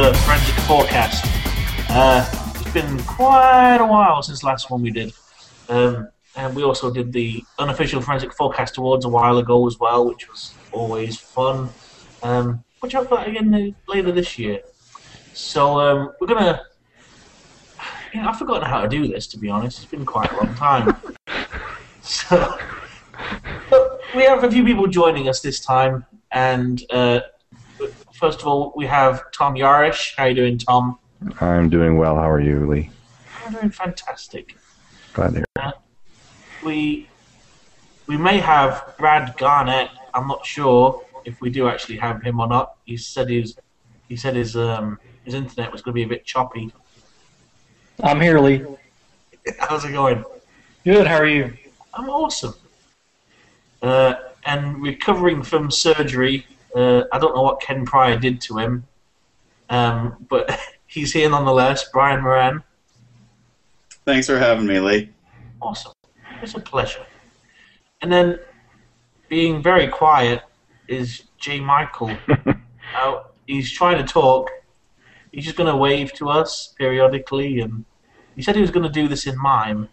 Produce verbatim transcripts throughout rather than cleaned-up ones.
another Forensic Forecast. Uh, it's been quite a while since the last one we did. Um, and we also did the unofficial Forensic Forecast Awards a while ago as well, which was always fun. Um, which I've got again later this year. So um, we're going to... You know, I've forgotten how to do this, to be honest. It's been quite a long time. So... But we have a few people joining us this time, and uh, first of all, we have Tom Yarish. How are you doing, Tom? I'm doing well. How are you, Lee? I'm doing fantastic. Glad to hear it. Uh, we we may have Brad Garnett. I'm not sure if we do actually have him or not. He said his he said his um his internet was going to be a bit choppy. I'm here, Lee. How's it going? Good. How are you? I'm awesome. Uh, and recovering from surgery. Uh, I don't know what Ken Pryor did to him, um, but he's here nonetheless. Brian Moran. Thanks for having me, Lee. Awesome. It's a pleasure. And then, being very quiet is Jay Michael. uh, he's trying to talk. He's just going to wave to us periodically, and he said he was going to do this in mime.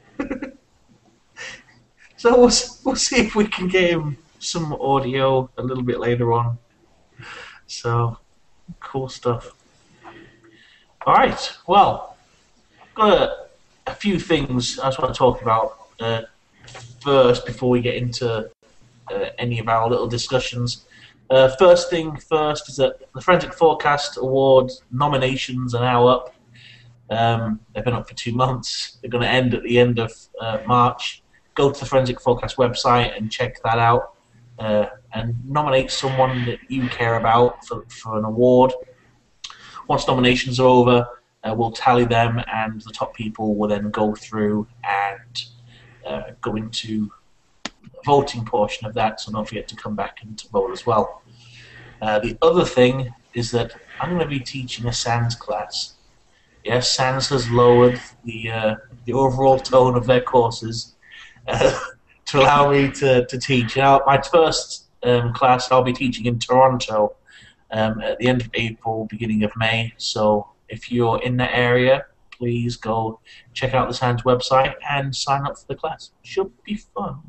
So we'll, we'll see if we can get him some audio a little bit later on. So, cool stuff. All right. Well, I've got a, a few things I just want to talk about uh, first before we get into uh, any of our little discussions. Uh, first thing first is that the Forensic Forecast Award nominations are now up. Um, they've been up for two months. They're going to end at the end of uh, March. Go to the Forensic Forecast website and check that out, uh, and nominate someone that you care about for, for an award. Once nominations are over, uh, we'll tally them, and the top people will then go through and uh, go into the voting portion of that, so don't forget to come back and to vote as well. Uh, the other thing is that I'm going to be teaching a SANS class. Yes, SANS has lowered the, uh, the overall tone of their courses, Uh, to allow me to, to teach. Now, my first um, class I'll be teaching in Toronto um, at the end of April, beginning of May. So if you're in that area, please go check out the SANS website and sign up for the class. Should be fun.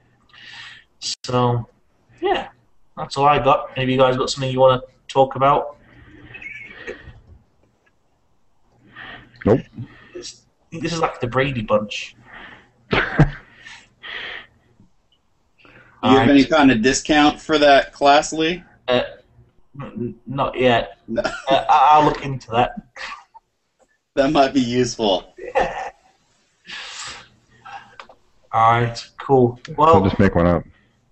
So, yeah, that's all I got. Any of you guys got something you want to talk about? Nope. This, this is like the Brady Bunch. Do you have any kind of discount for that class, Lee? Uh, n- not yet. No. uh, I- I'll look into that. That might be useful. Yeah. All right, cool. I'll Well, just make one up.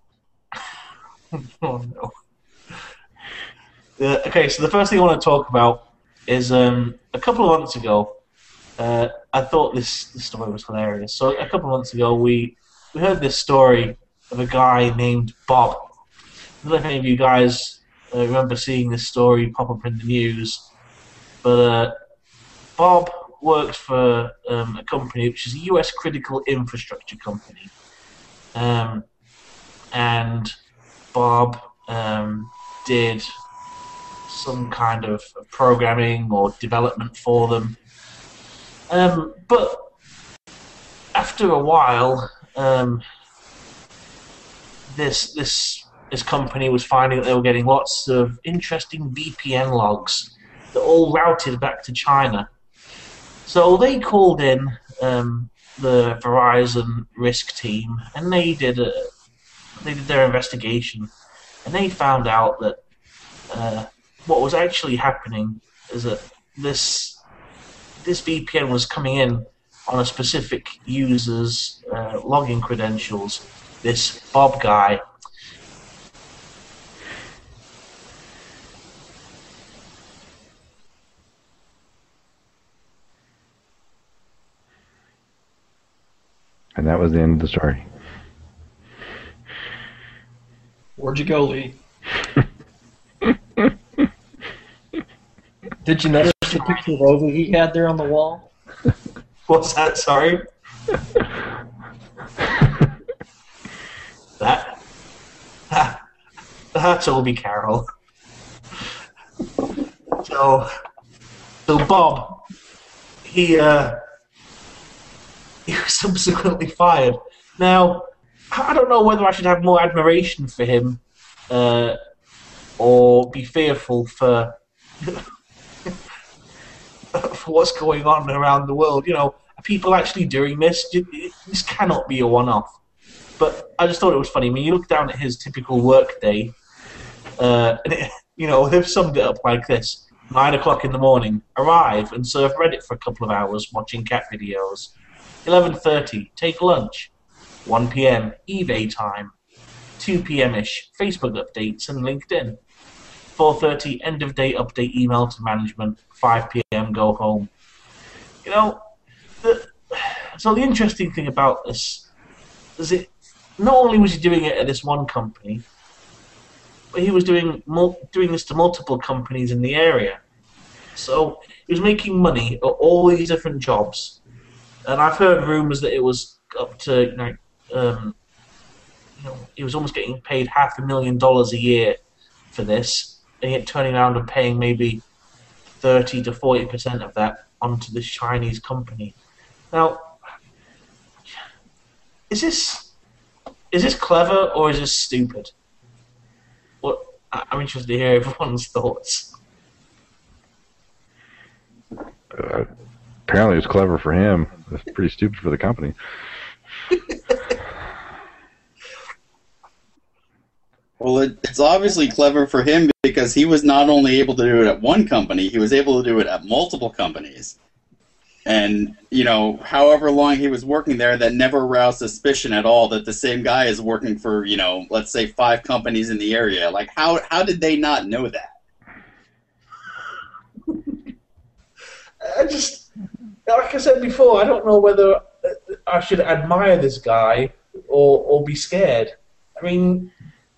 oh no. Uh, okay, so the first thing I want to talk about is um, a couple of months ago. Uh, I thought this, this story was hilarious. So a couple of months ago, we we heard this story of a guy named Bob. I don't know if any of you guys uh, remember seeing this story pop up in the news, but uh, Bob works for um, a company which is a U S critical infrastructure company. Um, and Bob um, did some kind of programming or development for them. Um, but after a while, um, this this this company was finding that they were getting lots of interesting V P N logs that all routed back to China. So they called in um, the Verizon risk team, and they did a they did their investigation, and they found out that uh, what was actually happening is that this this V P N was coming in on a specific user's uh, login credentials. This Bob guy. And that was the end of the story. Where'd you go, Lee? Did you notice the picture of Ovi he had there on the wall? What's that? Sorry. that. That's Obi Carroll. So, So, so Bob, he uh, he was subsequently fired. Now, I don't know whether I should have more admiration for him uh, or be fearful for for what's going on around the world. You know, are people actually doing this? This cannot be a one-off. But I just thought it was funny. I mean, you look down at his typical work day, uh, and it, you know, they've summed it up like this. Nine o'clock in the morning, arrive and surf Reddit for a couple of hours watching cat videos. eleven thirty, take lunch. one p m, eBay time. two p m-ish, Facebook updates and LinkedIn. four thirty, end of day update email to management. five p m, go home. You know, the, so the interesting thing about this is it, not only was he doing it at this one company, but he was doing mul- doing this to multiple companies in the area. So he was making money at all these different jobs. And I've heard rumors that it was up to, you know, um, you know, he was almost getting paid half a million dollars a year for this, and yet turning around and paying maybe thirty to forty percent of that onto this Chinese company. Now, is this is this clever or is this stupid? What I'm interested to hear everyone's thoughts. Uh, apparently, it's clever for him. It's pretty stupid for the company. Well, it, it's obviously clever for him because he was not only able to do it at one company, he was able to do it at multiple companies. And, you know, however long he was working there, that never aroused suspicion at all that the same guy is working for, you know, let's say five companies in the area. Like, how how did they not know that? I just, like I said before, I don't know whether I should admire this guy or or be scared. I mean,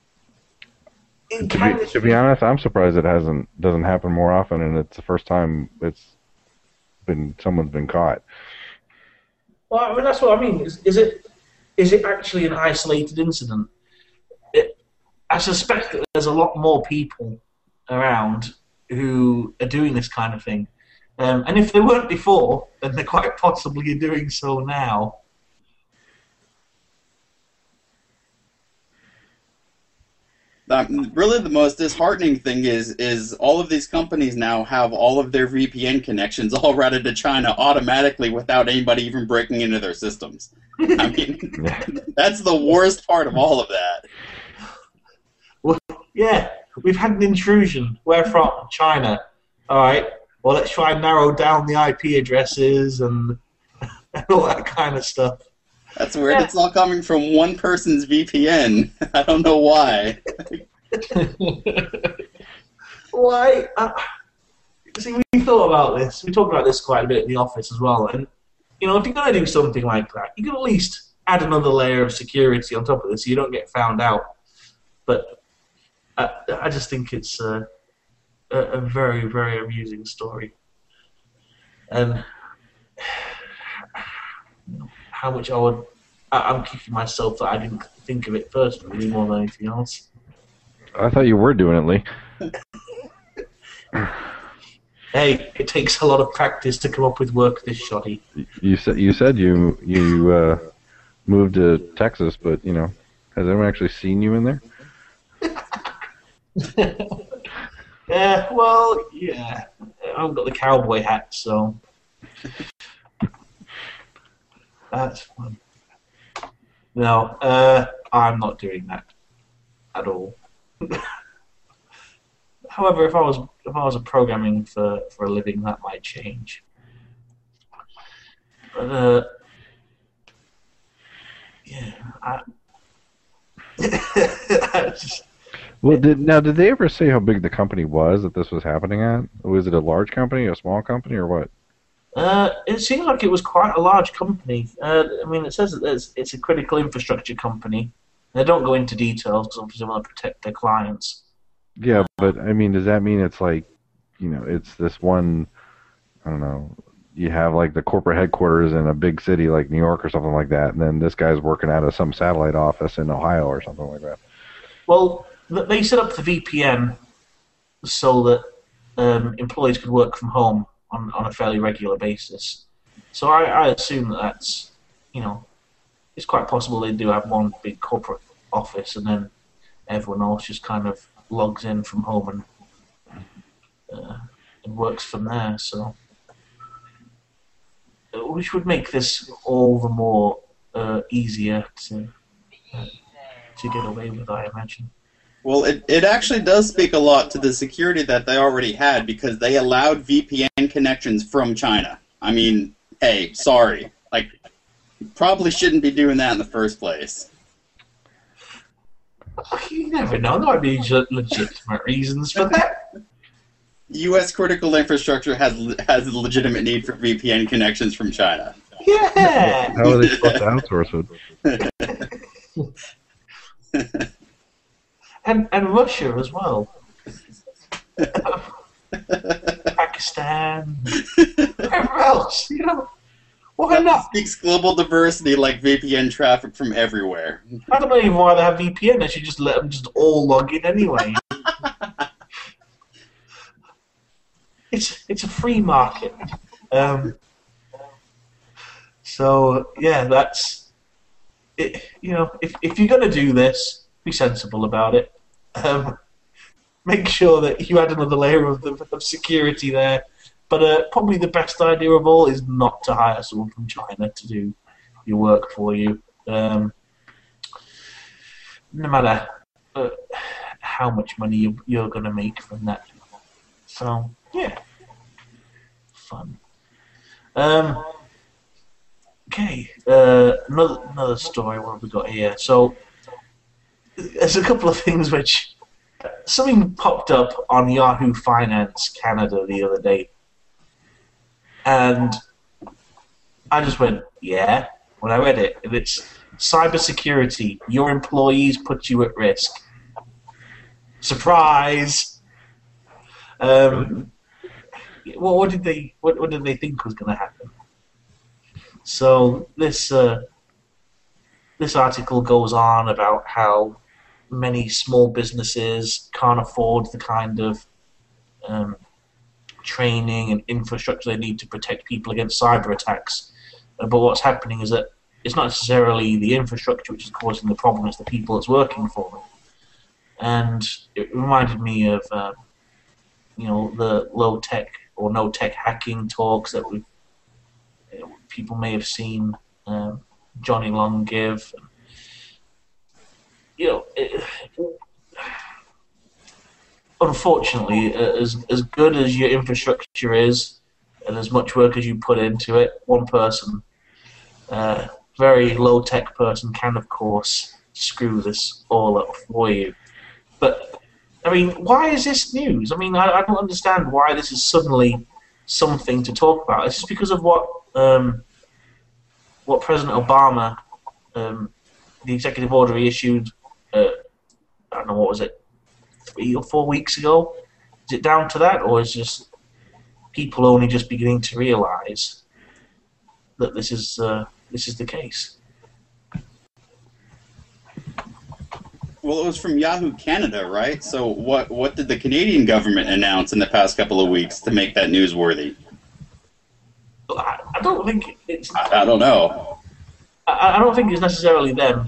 it To kind be, of, to be honest, I'm surprised it hasn't doesn't happen more often, and it's the first time it's been someone's been caught. well, I mean, that's what I mean. Is, is it is it actually an isolated incident? It, I suspect that there's a lot more people around who are doing this kind of thing. Um, and if they weren't before, then they're quite possibly doing so now. Um, really, the most disheartening thing is is all of these companies now have all of their V P N connections all routed to China automatically without anybody even breaking into their systems. I mean, that's the worst part of all of that. Well, yeah, we've had an intrusion. Where from? China. All right. Well, let's try and narrow down the I P addresses and, and all that kind of stuff. That's weird. Yeah. It's all coming from one person's V P N. I don't know why. Why? Uh, see, we thought about this. We talked about this quite a bit in the office as well. And, you know, if you're going to do something like that, you can at least add another layer of security on top of this so you don't get found out. But I, I just think it's uh, a, a very, very amusing story. And how much I would... I, I'm kicking myself that I didn't think of it first, really, more than anything else. I thought you were doing it, Lee. Hey, it takes a lot of practice to come up with work this shoddy. You said you said you you uh, moved to Texas, but you know, has anyone actually seen you in there? Yeah, well, yeah. I haven't got the cowboy hat, so that's fun. No, uh, I'm not doing that at all. However, if I was if I was a programming for, for a living, that might change. But uh, yeah, I, I just, Well, did now did they ever say how big the company was that this was happening at? Was it a large company, a small company, or what? Uh, it seems like it was quite a large company. Uh, I mean, it says that it's, it's a critical infrastructure company. They don't go into details because obviously they want to protect their clients. Yeah, but I mean, does that mean it's like, you know, it's this one? I don't know. You have like the corporate headquarters in a big city like New York or something like that, and then this guy's working out of some satellite office in Ohio or something like that. Well, th- they set up the V P N so that um, employees could work from home on, on a fairly regular basis. So I, I assume that that's, you know, it's quite possible they do have one big corporate office and then everyone else just kind of logs in from home and, uh, and works from there. So, which would make this all the more uh, easier to uh, to get away with, I imagine. Well, it, it actually does speak a lot to the security that they already had because they allowed V P N connections from China. I mean, hey, sorry. Like, you probably shouldn't be doing that in the first place. You never know. There might be legitimate reasons for that. U S critical infrastructure has has a legitimate need for V P N connections from China. Yeah. How are they supposed to outsource it? and and Russia as well. Pakistan. Wherever else, you know. Why That not? speaks global diversity like V P N traffic from everywhere. I don't know even why they have V P N. They should just let them just all log in anyway. It's it's a free market. Um, so yeah, that's it. You know, if if you're gonna do this, be sensible about it. Um, make sure that you add another layer of, the, of security there. But uh, probably the best idea of all is not to hire someone from China to do your work for you. Um, no matter uh, how much money you, you're going to make from that. So, yeah. Fun. Um, okay. Uh, another, another story. What have we got here? So, there's a couple of things which... Something popped up on Yahoo Finance Canada the other day. And I just went, yeah, when I read it. And it's cybersecurity. Your employees put you at risk. Surprise! Um, well, what did they what, what did they think was going to happen? So this uh, this article goes on about how many small businesses can't afford the kind of um, training and infrastructure they need to protect people against cyber attacks. Uh, but what's happening is that it's not necessarily the infrastructure which is causing the problem, it's the people that's working for them. And it reminded me of, uh, you know, the low-tech or no-tech hacking talks that we you know, people may have seen um, Johnny Long give. You know, it, unfortunately, as as good as your infrastructure is, and as much work as you put into it, one person, uh, very low-tech person, can of course screw this all up for you. But I mean, why is this news? I mean, I, I don't understand why this is suddenly something to talk about. It's just because of what um, what President Obama, um, the executive order he issued. Uh, I don't know, what was it, three or four weeks ago? Is it down to that, or is just people only just beginning to realise that this is uh, this is the case? Well, it was from Yahoo Canada, right? So what what did the Canadian government announce in the past couple of weeks to make that newsworthy? I, I don't think it's. I, I don't know. I, I don't think it's necessarily them.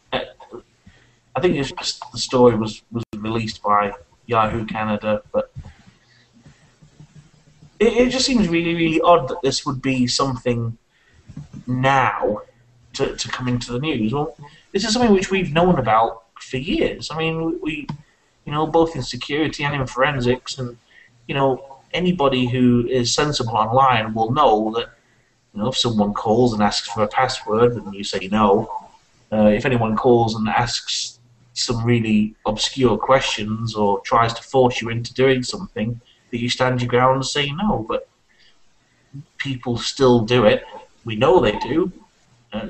I think it's just the story was, was released by Yahoo Canada, but it, it just seems really, really odd that this would be something now to, to come into the news. Well, this is something which we've known about for years. I mean, we, you know, both in security and in forensics, and, you know, anybody who is sensible online will know that, you know, if someone calls and asks for a password and you say no, uh, if anyone calls and asks some really obscure questions or tries to force you into doing something, that you stand your ground and say no. But people still do it. We know they do. Uh,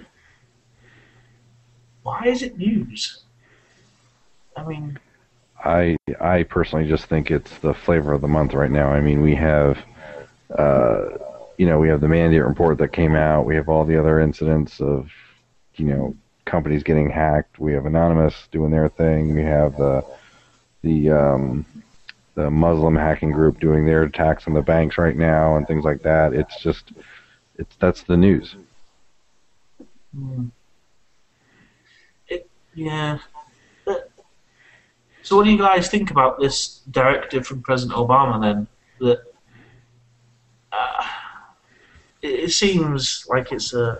why is it news? I mean... I I personally just think it's the flavor of the month right now. I mean, we have, uh, you know, we have the Mandate report that came out. We have all the other incidents of, you know, companies getting hacked. We have Anonymous doing their thing. We have the the um, the Muslim hacking group doing their attacks on the banks right now and things like that. It's just, it's that's the news. Mm. It, yeah. But, so what do you guys think about this directive from President Obama then? That uh, it, it seems like it's a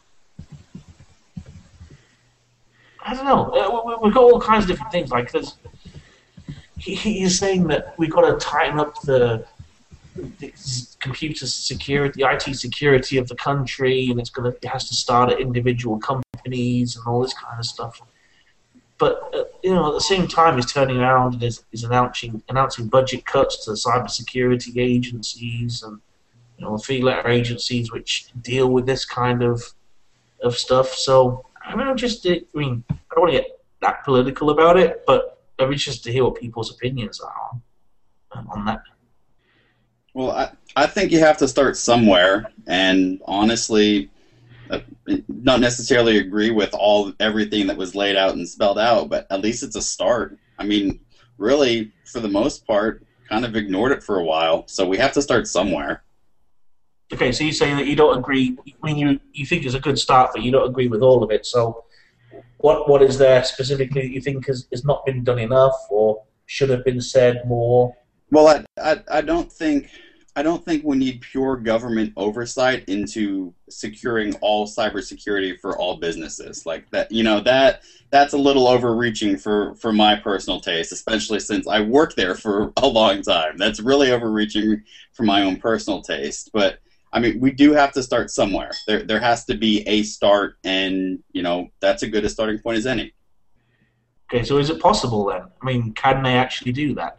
I don't know. Uh, We've got all kinds of different things. Like there's, he, he's saying that we've got to tighten up the, the computer security, the I T security of the country, and it's gonna it has to start at individual companies and all this kind of stuff. But uh, you know, at the same time, he's turning around and is, is announcing announcing budget cuts to the cybersecurity agencies and you know three-letter agencies which deal with this kind of of stuff. So. I mean, I'm just, I mean, I don't want to get that political about it, but I'm interested to hear what people's opinions are on, on that. Well, I, I think you have to start somewhere, and honestly, uh, not necessarily agree with all everything that was laid out and spelled out, but at least it's a start. I mean, really, for the most part, kind of ignored it for a while, so we have to start somewhere. Okay, so you're saying that you don't agree, I mean, you, you think it's a good start, but you don't agree with all of it. So what what is there specifically that you think has, has not been done enough or should have been said more? Well, I, I, I don't think I don't think we need pure government oversight into securing all cybersecurity for all businesses. Like that, you know, that that's a little overreaching for, for my personal taste, especially since I worked there for a long time. That's really overreaching for my own personal taste. But I mean, we do have to start somewhere. There, there has to be a start, and you know that's as good a starting point as any. Okay, so is it possible then? I mean, can they actually do that?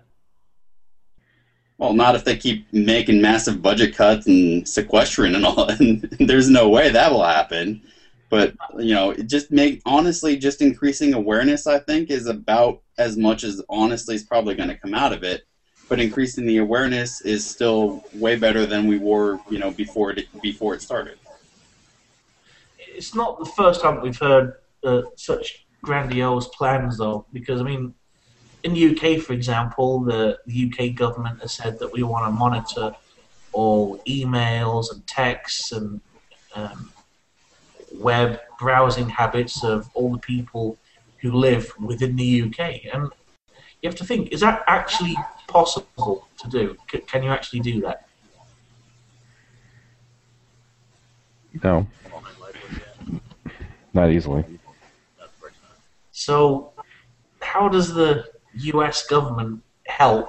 Well, not if they keep making massive budget cuts and sequestering and all. And there's no way that will happen. But you know, it just make honestly, just increasing awareness, I think, is about as much as honestly is probably going to come out of it. But increasing the awareness is still way better than we were, you know, before it before it started. It's not the first time we've heard uh, such grandiose plans, though, because I mean, in the U K, for example, the, the U K government has said that we want to monitor all emails and texts and um, web browsing habits of all the people who live within the U K, and you have to think: is that actually possible to do? C- can you actually do that? No, not easily. So, how does the U S government help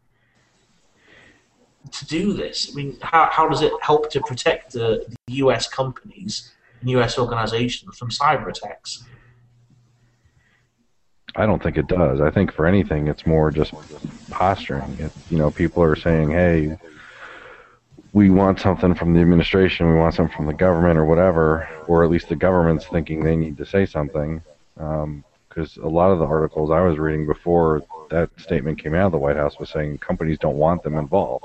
to do this? I mean, how how does it help to protect the, the U S companies and U S organizations from cyber attacks? I don't think it does. I think for anything, it's more just posturing. It, you know, people are saying, "Hey, we want something from the administration, we want something from the government, or whatever," or at least the government's thinking they need to say something. Because um, a lot of the articles I was reading before that statement came out of the White House was saying companies don't want them involved.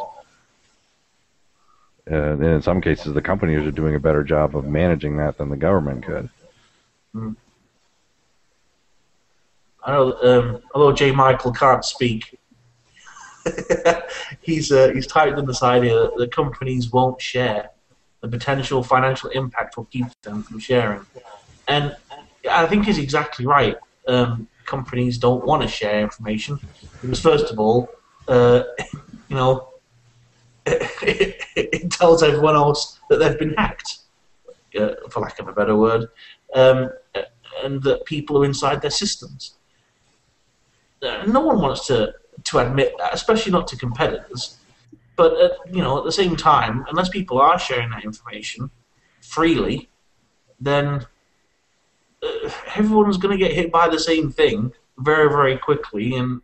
And in some cases, the companies are doing a better job of managing that than the government could. Mm. I know, um, although J. Michael can't speak, he's uh, he's typed in this idea that the companies won't share. The potential financial impact will keep them from sharing. And I think he's exactly right. Um, companies don't want to share information because, first of all, uh, you know, it, it tells everyone else that they've been hacked, uh, for lack of a better word, um, and that people are inside their systems. No one wants to, to admit that, especially not to competitors. But at, you know, at the same time, unless people are sharing that information freely, then uh, everyone's going to get hit by the same thing very, very quickly, and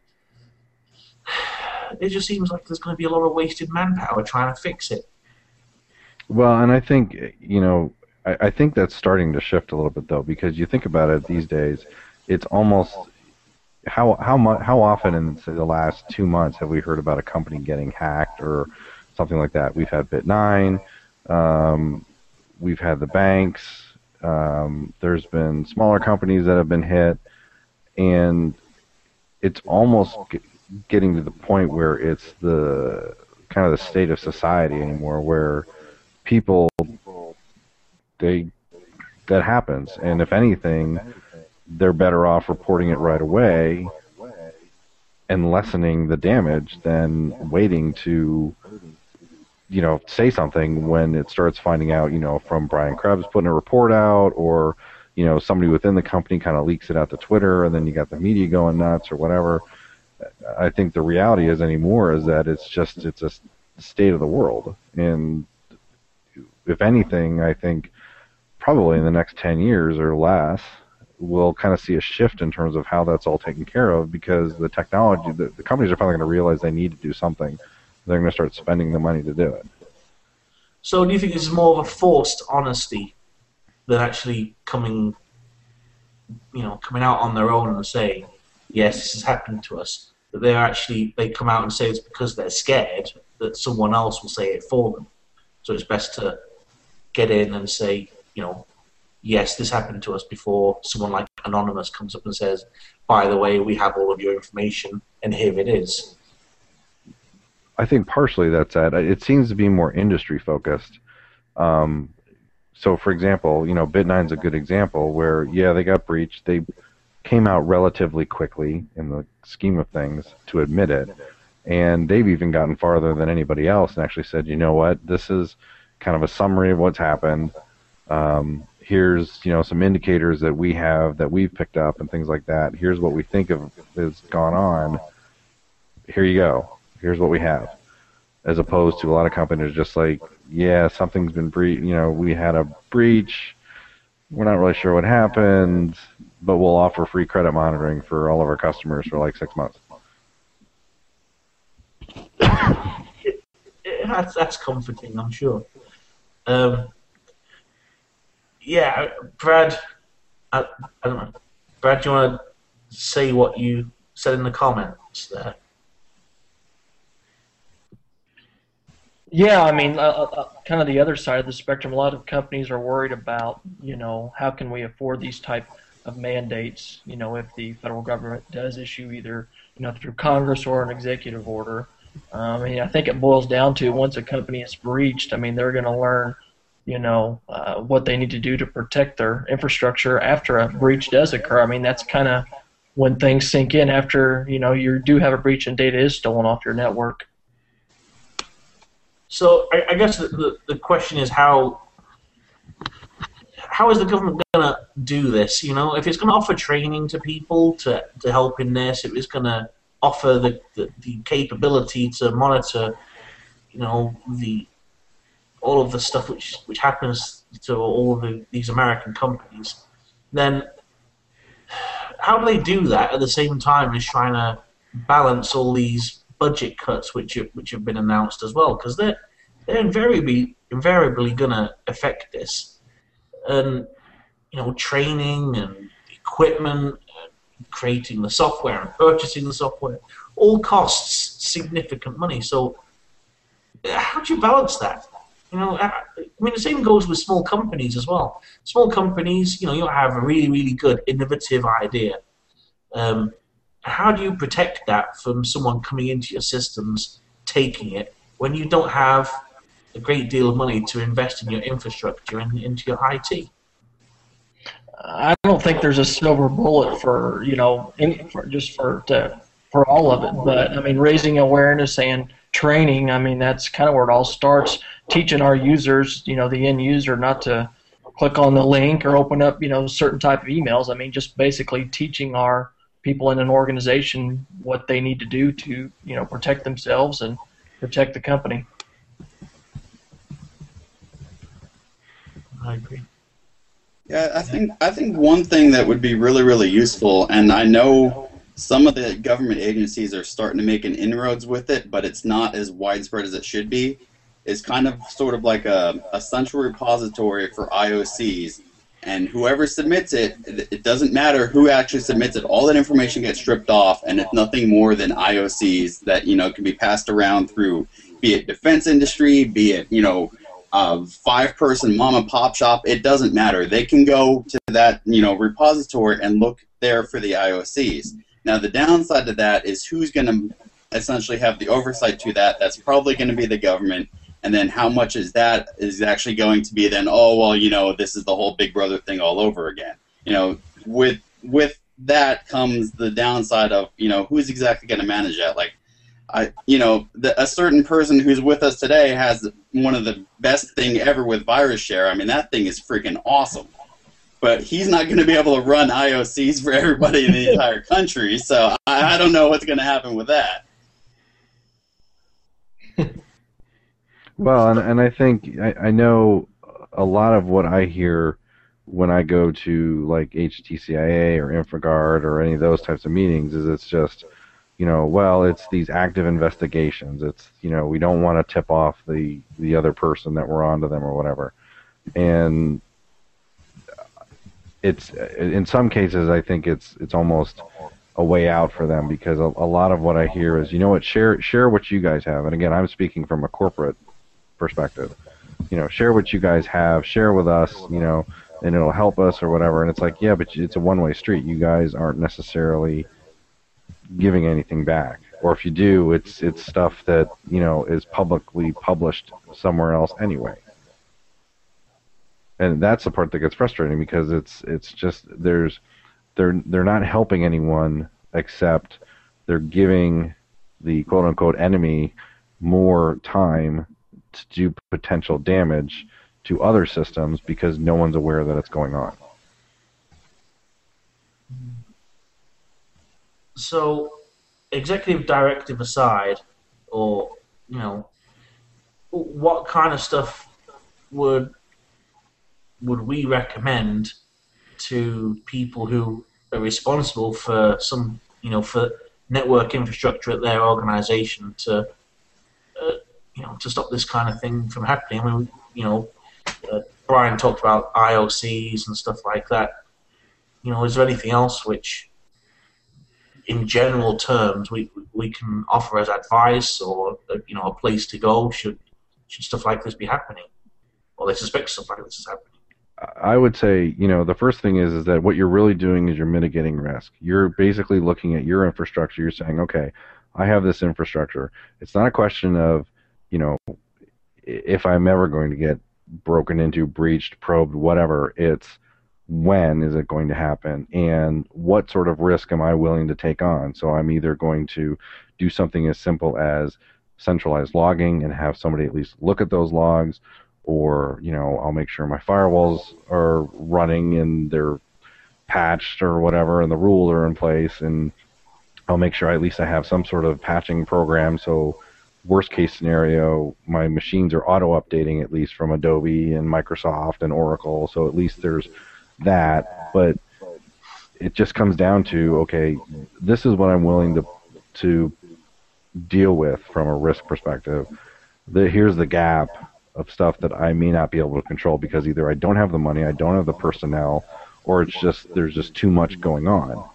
it just seems like there's going to be a lot of wasted manpower trying to fix it. Well, and I think, you know, I, I think that's starting to shift a little bit, though, because you think about it these days, it's almost... How how much how often in say, the last two months have we heard about a company getting hacked or something like that? We've had Bit nine, um, we've had the banks. Um, there's been smaller companies that have been hit, and it's almost getting to the point where it's the kind of the state of society anymore, where people they that happens, and if anything, they're better off reporting it right away and lessening the damage than waiting to, you know, say something when it starts finding out, you know, from Brian Krebs putting a report out, or, you know, somebody within the company kind of leaks it out to Twitter, and then you got the media going nuts or whatever. I think the reality is anymore is that it's just, it's a state of the world. And if anything, I think probably in the next ten years or less, we'll kind of see a shift in terms of how that's all taken care of, because the technology, the, the companies are finally going to realize they need to do something. They're going to start spending the money to do it. So do you think this is more of a forced honesty than actually coming, you know, coming out on their own and saying, yes, this has happened to us? That they're actually, they come out and say it's because they're scared that someone else will say it for them. So it's best to get in and say, you know, yes, this happened to us before someone like Anonymous comes up and says, by the way, we have all of your information, and here it is. I think partially that's that. It seems to be more industry focused. Um, so, for example, you know, Bit nine's a good example where, yeah, they got breached. They came out relatively quickly in the scheme of things to admit it, and they've even gotten farther than anybody else and actually said, you know what, this is kind of a summary of what's happened. Um, here's, you know, some indicators that we have that we've picked up and things like that. Here's what we think of has gone on. Here you go. Here's what we have. As opposed to a lot of companies just like, yeah, something's been breached. You know, we had a breach. We're not really sure what happened, but we'll offer free credit monitoring for all of our customers for like six months. it, it, that's, that's comforting, I'm sure. Um, yeah, Brad, I, I don't know. Brad, do you want to say what you said in the comments there? Yeah, I mean, uh, uh, kind of the other side of the spectrum. A lot of companies are worried about, you know, how can we afford these type of mandates? You know, if the federal government does issue either, you know, through Congress or an executive order. Um, I mean, I think it boils down to once a company is breached, I mean, they're going to learn, you know, uh, what they need to do to protect their infrastructure after a breach does occur. I mean, that's kind of when things sink in after, you know, you do have a breach and data is stolen off your network. So I, I guess the, the, the question is how how is the government going to do this? You know, if it's going to offer training to people to, to help in this, if it's going to offer the, the, the capability to monitor, you know, the all of the stuff which which happens to all of the, these American companies, then how do they do that at the same time as trying to balance all these budget cuts which have, which have been announced as well? Because they're they're invariably invariably going to affect this, and you know, training and equipment, and creating the software and purchasing the software all costs significant money. So how do you balance that? You know, I mean, the same goes with small companies as well. Small companies, you know, you have a really, really good, innovative idea. Um, how do you protect that from someone coming into your systems, taking it, when you don't have a great deal of money to invest in your infrastructure and into your I T? I don't think there's a silver bullet for, you know, in, for, just for to, for all of it. But, I mean, raising awareness and training, I mean, that's kind of where it all starts. Teaching our users, you know, the end user, not to click on the link or open up, you know, certain type of emails. I mean, just basically teaching our people in an organization what they need to do to, you know, protect themselves and protect the company. I agree. Yeah, I think I think one thing that would be really, really useful, and I know some of the government agencies are starting to make an inroads with it, but it's not as widespread as it should be, is kind of sort of like a, a central repository for I O Cs. And whoever submits it, it doesn't matter who actually submits it. All that information gets stripped off, and it's nothing more than I O Cs that, you know, can be passed around through, be it defense industry, be it, you know, a five-person mom and pop shop. It doesn't matter. They can go to that, you know, repository and look there for the I O Cs. Now, the downside to that is who's going to essentially have the oversight to that. That's probably going to be the government. And then how much is that is actually going to be then, oh, well, you know, this is the whole Big Brother thing all over again. You know, with with that comes the downside of, you know, who's exactly going to manage that? Like, I, you know, the, a certain person who's with us today has one of the best thing ever with Virus Share. I mean, that thing is freaking awesome. But he's not going to be able to run I O Cs for everybody in the entire country, so I, I don't know what's going to happen with that. Well, and, and I think, I, I know a lot of what I hear when I go to, like, H T C I A or InfraGard or any of those types of meetings is it's just, you know, well, it's these active investigations. It's, you know, we don't want to tip off the, the other person that we're onto them or whatever. And it's, in some cases, I think it's it's almost a way out for them, because a, a lot of what I hear is, you know what, share share what you guys have. And again, I'm speaking from a corporate perspective. You know, share what you guys have, share with us, you know, and it'll help us or whatever. And it's like, yeah, but it's a one-way street. You guys aren't necessarily giving anything back. Or if you do, it's it's stuff that, you know, is publicly published somewhere else anyway. And that's the part that gets frustrating, because it's it's just there's they're they're not helping anyone, except they're giving the quote unquote enemy more time to do potential damage to other systems because no one's aware that it's going on. So, executive directive aside, or, you know, what kind of stuff would would we recommend to people who are responsible for some, you know, for network infrastructure at their organization to, uh, you know, to stop this kind of thing from happening? I mean, you know, uh, Brian talked about I O Cs and stuff like that. You know, is there anything else which, in general terms, we we can offer as advice, or, you know, a place to go should should stuff like this be happening, or they suspect stuff like this is happening? I would say, you know, the first thing is is that what you're really doing is you're mitigating risk. You're basically looking at your infrastructure. You're saying, okay, I have this infrastructure. It's not a question of, you know, if I'm ever going to get broken into, breached, probed, whatever. It's when is it going to happen, and what sort of risk am I willing to take on? So I'm either going to do something as simple as centralized logging and have somebody at least look at those logs, or, you know, I'll make sure my firewalls are running and they're patched or whatever, and the rules are in place, and I'll make sure at least I have some sort of patching program, so worst case scenario, my machines are auto-updating, at least from Adobe and Microsoft and Oracle, so at least there's that. But it just comes down to, okay, this is what I'm willing to to deal with from a risk perspective. The, here's the gap of stuff that I may not be able to control, because either I don't have the money, I don't have the personnel, or it's just there's just too much going on.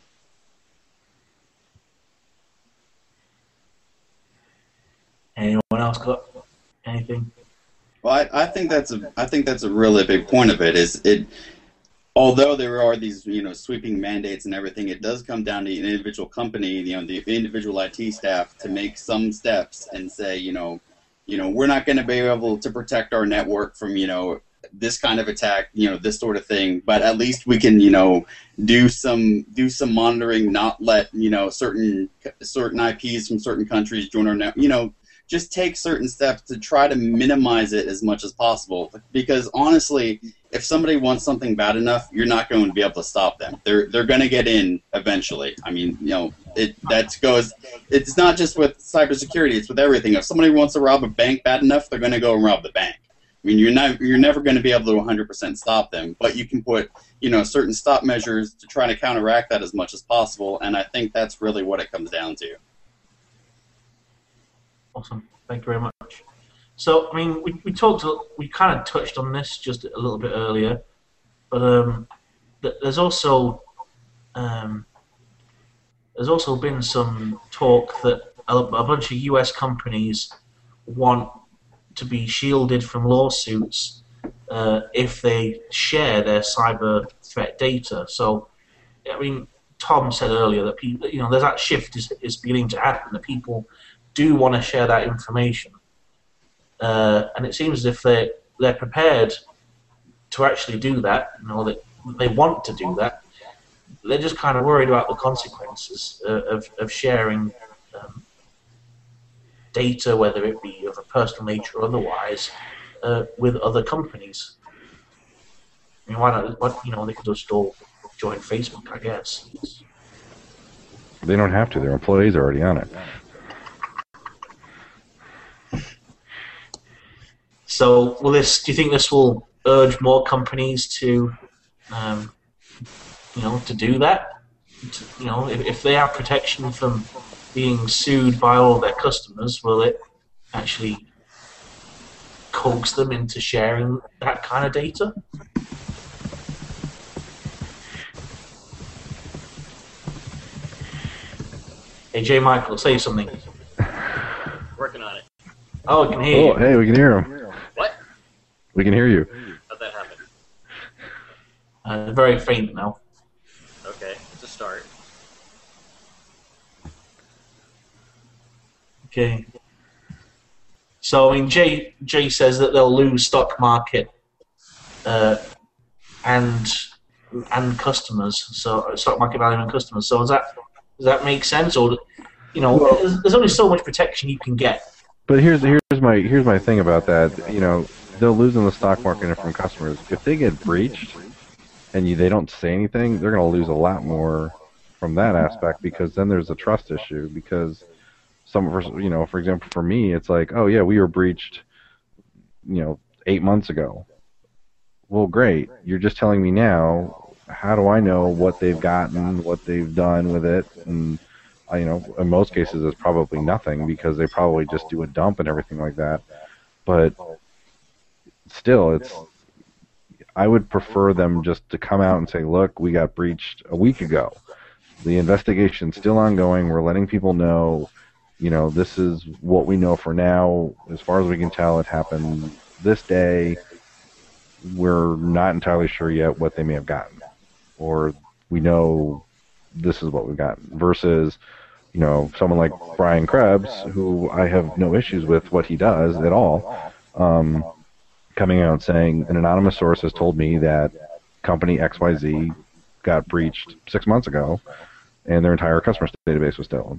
Anyone else got anything? Well, I, I think that's a I think that's a really big point of it. Is it, although there are these, you know, sweeping mandates and everything, it does come down to an individual company, you know, the individual I T staff, to make some steps and say, you know, you know, we're not going to be able to protect our network from, you know, this kind of attack, you know, this sort of thing, but at least we can, you know, do some do some monitoring, not let, you know, certain certain I Ps from certain countries join our net, you know, just take certain steps to try to minimize it as much as possible. Because honestly, if somebody wants something bad enough, you're not going to be able to stop them. They're they're going to get in eventually. I mean, you know, it that goes. It's not just with cybersecurity; it's with everything. If somebody wants to rob a bank bad enough, they're going to go and rob the bank. I mean, you're not you're never going to be able to one hundred percent stop them, but you can put, you know, certain stop measures to try to counteract that as much as possible. And I think that's really what it comes down to. Awesome. Thank you very much. So, I mean, we, we talked, we kind of touched on this just a little bit earlier, but um, th there's also um, there's also been some talk that a, a bunch of U S companies want to be shielded from lawsuits uh, if they share their cyber threat data. So, I mean, Tom said earlier, that people, you know, there's that shift is, is beginning to happen, that people do want to share that information. Uh, and it seems as if they they're prepared to actually do that, you know, that they want to do that. They're just kind of worried about the consequences uh, of, of sharing um, data, whether it be of a personal nature or otherwise, uh, with other companies. I mean, why not? What, you know, they could just all join Facebook, I guess. They don't have to. Their employees are already on it. So, will this? Do you think this will urge more companies to, um, you know, to do that? To, you know, if, if they have protection from being sued by all of their customers, will it actually coax them into sharing that kind of data? Hey, J. Michael, say something. Working on it. Oh, I can hear you. Oh, hey, we can hear him. What? We can hear you. How'd that happen? Uh, very faint now. Okay, it's a start. Okay. So, I mean, Jay, Jay says that they'll lose stock market uh, and and customers. So, stock market value and customers. So, does that does that make sense? Or, you know, well, there's, there's only so much protection you can get. But here's here's my here's my thing about that. You know, they'll lose in the stock market from customers. If they get breached and you, they don't say anything, they're going to lose a lot more from that aspect, because then there's a trust issue. Because some, you know, for example, for me, it's like, oh yeah, we were breached, you know, eight months ago. Well, great. You're just telling me now. How do I know what they've gotten, what they've done with it? And I, you know, in most cases, it's probably nothing, because they probably just do a dump and everything like that. But still, it's. I would prefer them just to come out and say, "Look, we got breached a week ago. The investigation's still ongoing. We're letting people know. You know, this is what we know for now. As far as we can tell, it happened this day. We're not entirely sure yet what they may have gotten, or we know this is what we've gotten." Versus, you know, someone like Brian Krebs, who I have no issues with what he does at all, um, coming out saying an anonymous source has told me that company X Y Z got breached six months ago, and their entire customer database was stolen.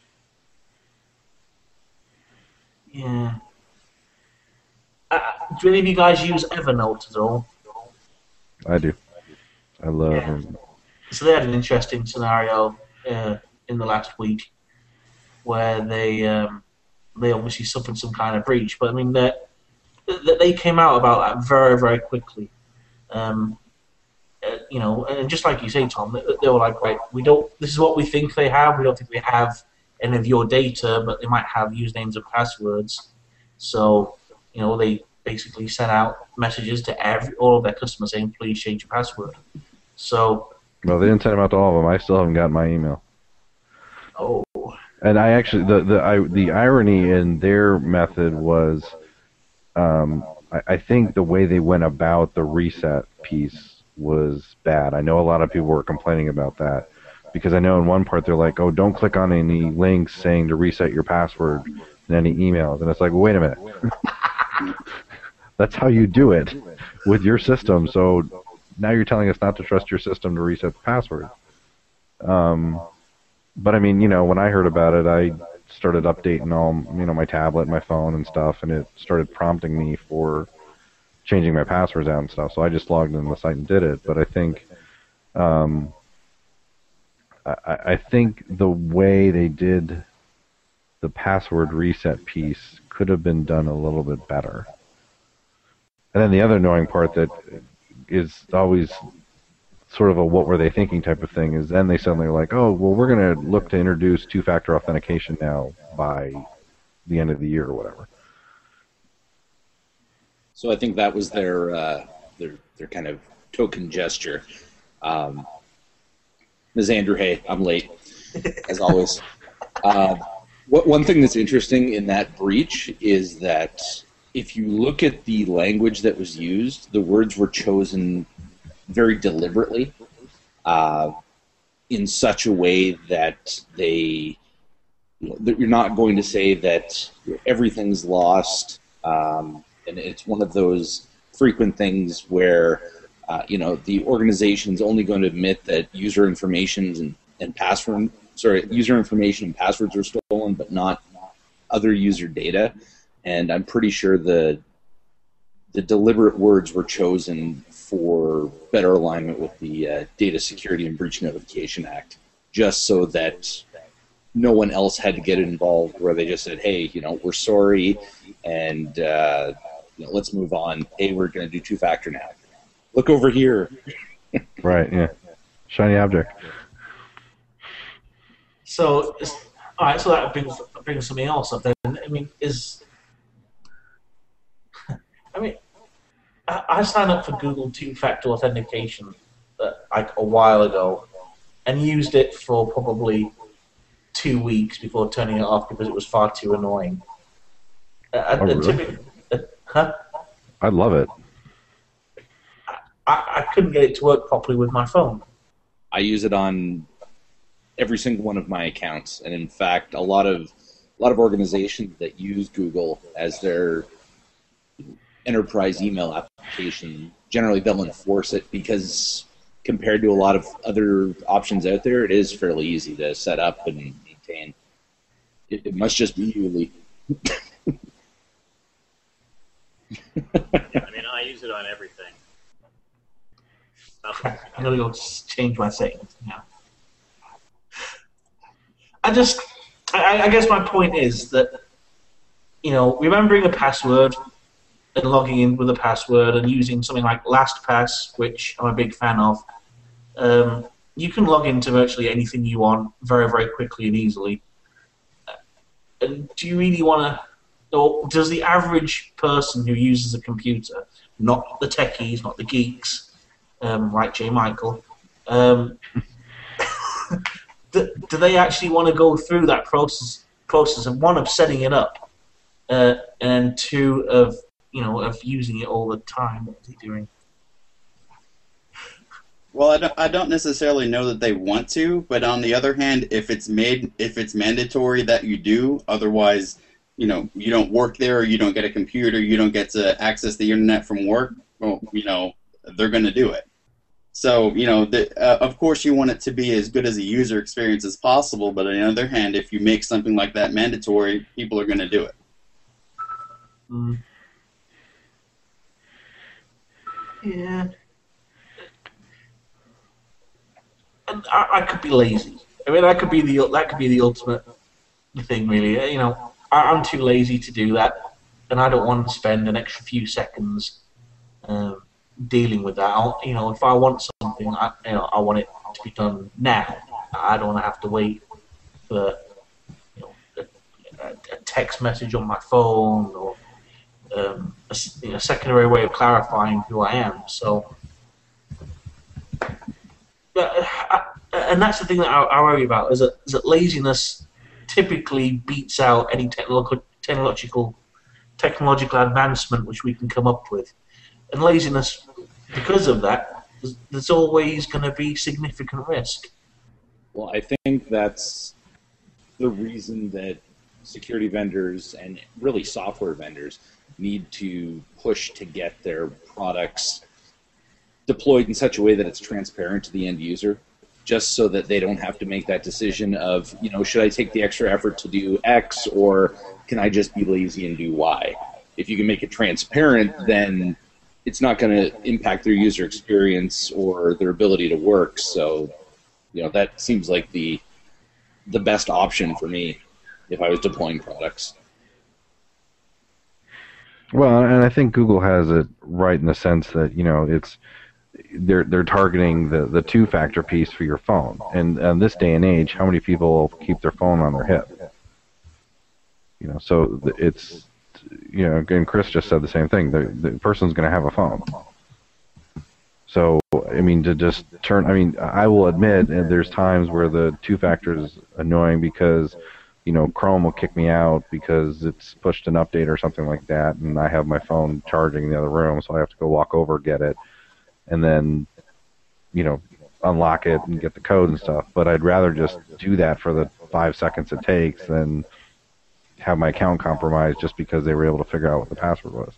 Yeah. Uh, do any of you guys use Evernote at all? I do. I love Yeah. him. So they had an interesting scenario uh, in the last week where they um, they obviously suffered some kind of breach, but I mean they they came out about that very very quickly. Um, uh, you know, and just like you say, Tom, they, they were like, right, we don't. This is what we think they have. We don't think they have any of your data, but they might have usernames and passwords. So, you know, they basically sent out messages to every all of their customers saying, please change your password. So. Well, they didn't send them out to all of them. I still haven't gotten my email. Oh. And I actually, the the I, the irony in their method was, um, I, I think the way they went about the reset piece was bad. I know a lot of people were complaining about that, because I know in one part they're like, oh, don't click on any links saying to reset your password in any emails. And it's like, well, wait a minute. That's how you do it with your system. So now you're telling us not to trust your system to reset the password. Um, but I mean, you know, when I heard about it, I started updating all, you know, my tablet, my phone and stuff, and it started prompting me for changing my passwords out and stuff. So I just logged into the site and did it. But I think, um, I, I think the way they did the password reset piece could have been done a little bit better. And then the other annoying part that is always sort of a what were they thinking type of thing is then they suddenly are like, oh, well, we're going to look to introduce two-factor authentication now by the end of the year or whatever. So I think that was their uh, their their kind of token gesture. Um, Miz Andrew, hey, I'm late, as always. Uh, what, one thing that's interesting in that breach is that if you look at the language that was used, the words were chosen very deliberately. Uh, in such a way that they, you know, that you're not going to say that everything's lost. Um, and it's one of those frequent things where, uh, you know, the organization's only going to admit that user information and, and password, sorry, user information and passwords are stolen, but not other user data. And I'm pretty sure the the deliberate words were chosen for better alignment with the uh, Data Security and Breach Notification Act, just so that no one else had to get involved, where they just said, hey, you know, we're sorry, and uh, you know, let's move on. Hey, we're going to do two-factor now. Look over here. Right, yeah. Shiny object. So, it's, all right, so that brings, brings something else up then. I mean, is... I mean, I, I signed up for Google two-factor authentication uh, like a while ago and used it for probably two weeks before turning it off because it was far too annoying. Uh, oh, really? typically, uh, huh? I love it. I, I couldn't get it to work properly with my phone. I use it on every single one of my accounts, and in fact, a lot of a lot of organizations that use Google as their enterprise email application, generally they'll enforce it because compared to a lot of other options out there, it is fairly easy to set up and maintain. It, it must just be you, Lee. I mean, I use it on everything. Nothing. I'm gonna go change my settings now. I just, I, I guess my point is that, you know, remembering a password and logging in with a password and using something like LastPass, which I'm a big fan of, um, you can log into virtually anything you want very, very quickly and easily. And do you really want to, or does the average person who uses a computer, not the techies, not the geeks, um, like J. Michael, um, do, do they actually want to go through that process, process of, one, of setting it up, uh, and two, of you know, of using it all the time? What is he doing? Well, I don't, I don't necessarily know that they want to, but on the other hand, if it's made, if it's mandatory that you do, otherwise, you know, you don't work there, or you don't get a computer, you don't get to access the internet from work, well, you know, they're going to do it. So, you know, the, uh, of course you want it to be as good as a user experience as possible, but on the other hand, if you make something like that mandatory, people are going to do it. Mm. Yeah. And I, I could be lazy. I mean, that could be the that could be the ultimate thing, really. You know, I, I'm too lazy to do that, and I don't want to spend an extra few seconds um, dealing with that. I'll, you know, if I want something, I, you know, I want it to be done now. I don't want to have to wait for, you know, a, a text message on my phone or um, a, you know, secondary way of clarifying who I am. So. Uh, and that's the thing that I, I worry about, is that, is that laziness typically beats out any technological, technological technological advancement which we can come up with. And laziness, because of that, there's, there's always going to be significant risk. Well, I think that's the reason that security vendors and really software vendors need to push to get their products deployed in such a way that it's transparent to the end user, just so that they don't have to make that decision of, you know, should I take the extra effort to do X, or can I just be lazy and do Y? If you can make it transparent, then it's not going to impact their user experience or their ability to work. So, you know, that seems like the the best option for me if I was deploying products. Well, and I think Google has it right in the sense that, you know, it's they're they're targeting the, the two-factor piece for your phone. And in this day and age, how many people keep their phone on their hip? You know, so it's, you know, and Chris just said the same thing. The, the person's going to have a phone. So, I mean, to just turn, I mean, I will admit uh, there's times where the two-factor is annoying because, you know, Chrome will kick me out because it's pushed an update or something like that, and I have my phone charging in the other room, so I have to go walk over, get it. And then, you know, unlock it and get the code and stuff. But I'd rather just do that for the five seconds it takes than have my account compromised just because they were able to figure out what the password was.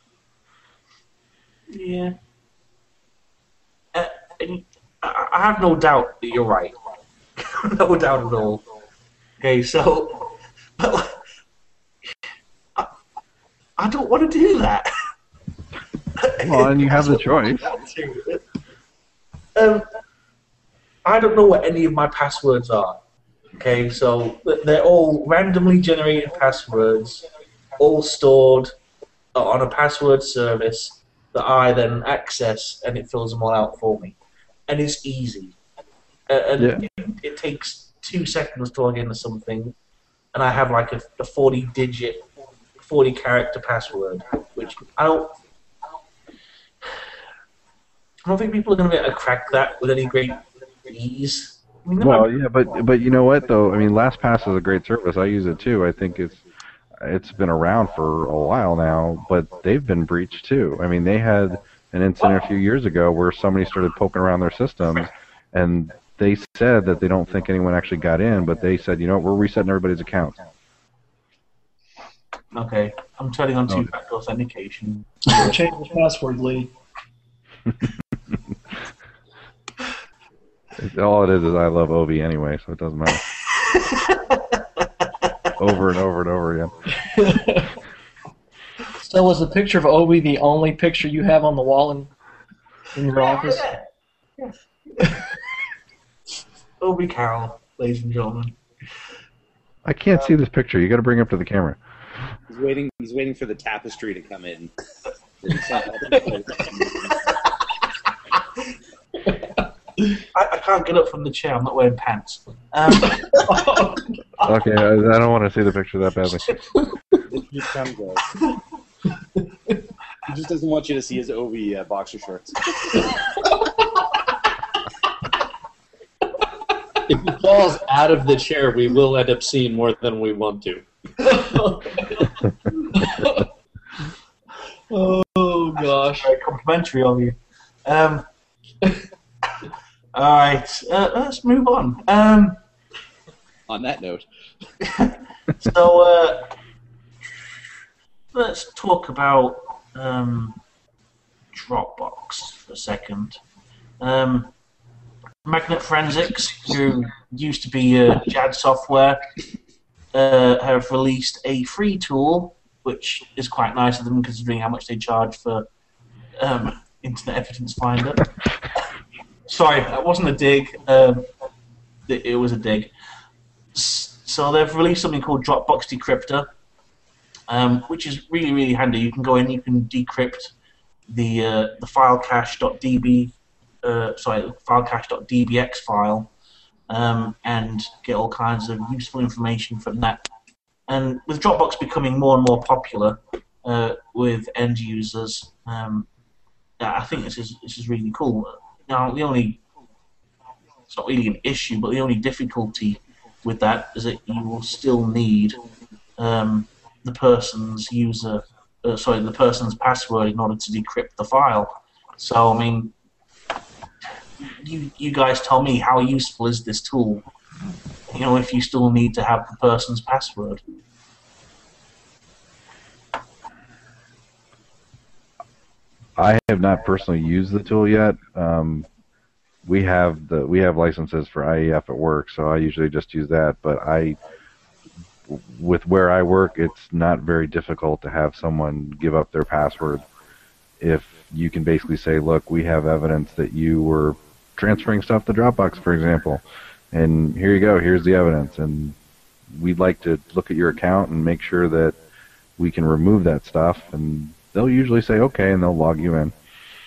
Yeah. Uh, and I I have no doubt that you're right. No doubt at all. Okay, so, but I, I don't want to do that. Well, and you have the choice. Um, I don't know what any of my passwords are. Okay, so they're all randomly generated passwords, all stored on a password service that I then access, and it fills them all out for me. And it's easy. Uh, and Yeah. it, it takes two seconds to log into something, and I have like a, a forty-digit, forty-character password, which I don't. I don't think people are going to be able to crack that with any great ease. I mean, there Well, might- yeah, but but you know what though? I mean, LastPass is a great service. I use it too. I think it's it's been around for a while now, but they've been breached too. I mean, they had an incident a few years ago where somebody started poking around their systems, and they said that they don't think anyone actually got in, but they said, you know, we're resetting everybody's accounts. Okay, I'm turning on Oh. two-factor authentication. Change the password, Lee. It- All it is is I love Obi anyway, so it doesn't matter. Over and over and over again. So was the picture of Obi the only picture you have on the wall in, in your office? Obi Carroll, ladies and gentlemen. I can't see this picture. You got to bring it up to the camera. He's waiting. He's waiting for the tapestry to come in. I, I can't get up from the chair. I'm not wearing pants. Um, Okay, I, I don't want to see the picture that badly. It just comes out. He just doesn't want you to see his Ovi uh, boxer shorts. If he falls out of the chair, we will end up seeing more than we want to. Oh gosh. very complimentary of you. Um, all right, uh, let's move on. Um, On that note, so uh, let's talk about um, Dropbox for a second. Um, Magnet Forensics, who used to be uh, J A D Software, uh, have released a free tool, which is quite nice of them considering how much they charge for um, Internet Evidence Finder. Sorry, that wasn't a dig. Um, it, it was a dig. S- So they've released something called Dropbox Decryptor, um, which is really, really handy. You can go in, you can decrypt the uh, the file cache.db, uh, sorry, file cache.dbx file, um, and get all kinds of useful information from that. And with Dropbox becoming more and more popular uh, with end users, um, I think this is this is really cool. Now, the only it's not really an issue, but the only difficulty with that is that you will still need um, the person's user, uh, sorry, the person's password in order to decrypt the file. So, I mean, you you guys tell me, how useful is this tool? You know, if you still need to have the person's password. I have not personally used the tool yet. Um, we have the we have licenses for I E F at work, so I usually just use that. But I, with where I work, it's not very difficult to have someone give up their password. If you can basically say, "Look, we have evidence that you were transferring stuff to Dropbox, for example, and here you go. Here's the evidence, and we'd like to look at your account and make sure that we can remove that stuff." And they'll usually say okay, and they'll log you in.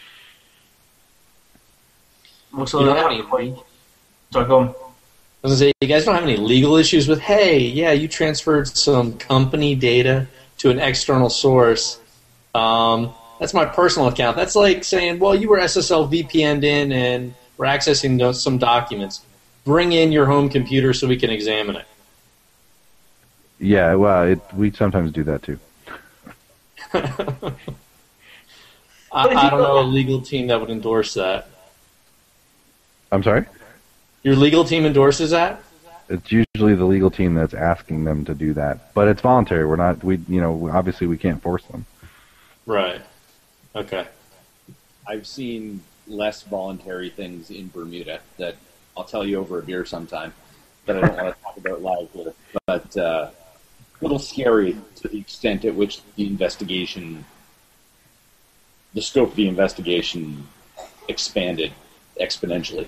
Well, so You don't at have that any- point, sorry, go on. I was gonna say, you guys don't have any legal issues with, hey, yeah, you transferred some company data to an external source. Um, that's my personal account. That's like saying, well, you were S S L V P N'd in and we're accessing those, some documents. Bring in your home computer so we can examine it. Yeah, well, it, we sometimes do that too. I, But if I you don't go- know a legal team that would endorse that. I'm sorry? Your legal team endorses that? It's usually the legal team that's asking them to do that, but it's voluntary. We're not, we, you know, obviously we can't force them. Right. Okay. I've seen less voluntary things in Bermuda that I'll tell you over a beer sometime that I don't want to talk about live here, but uh, a little scary to the extent at which the investigation, the scope of the investigation expanded exponentially.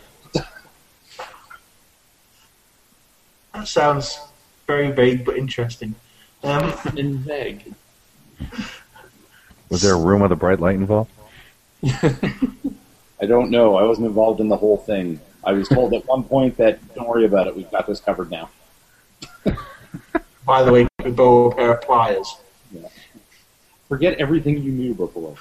That sounds very vague but interesting. Um, In vague. Was there a room with a bright light involved? I don't know. I wasn't involved in the whole thing. I was told at one point that, don't worry about it, we've got this covered now. by the way, we borrow a pair of pliers. Yeah. Forget everything you knew before.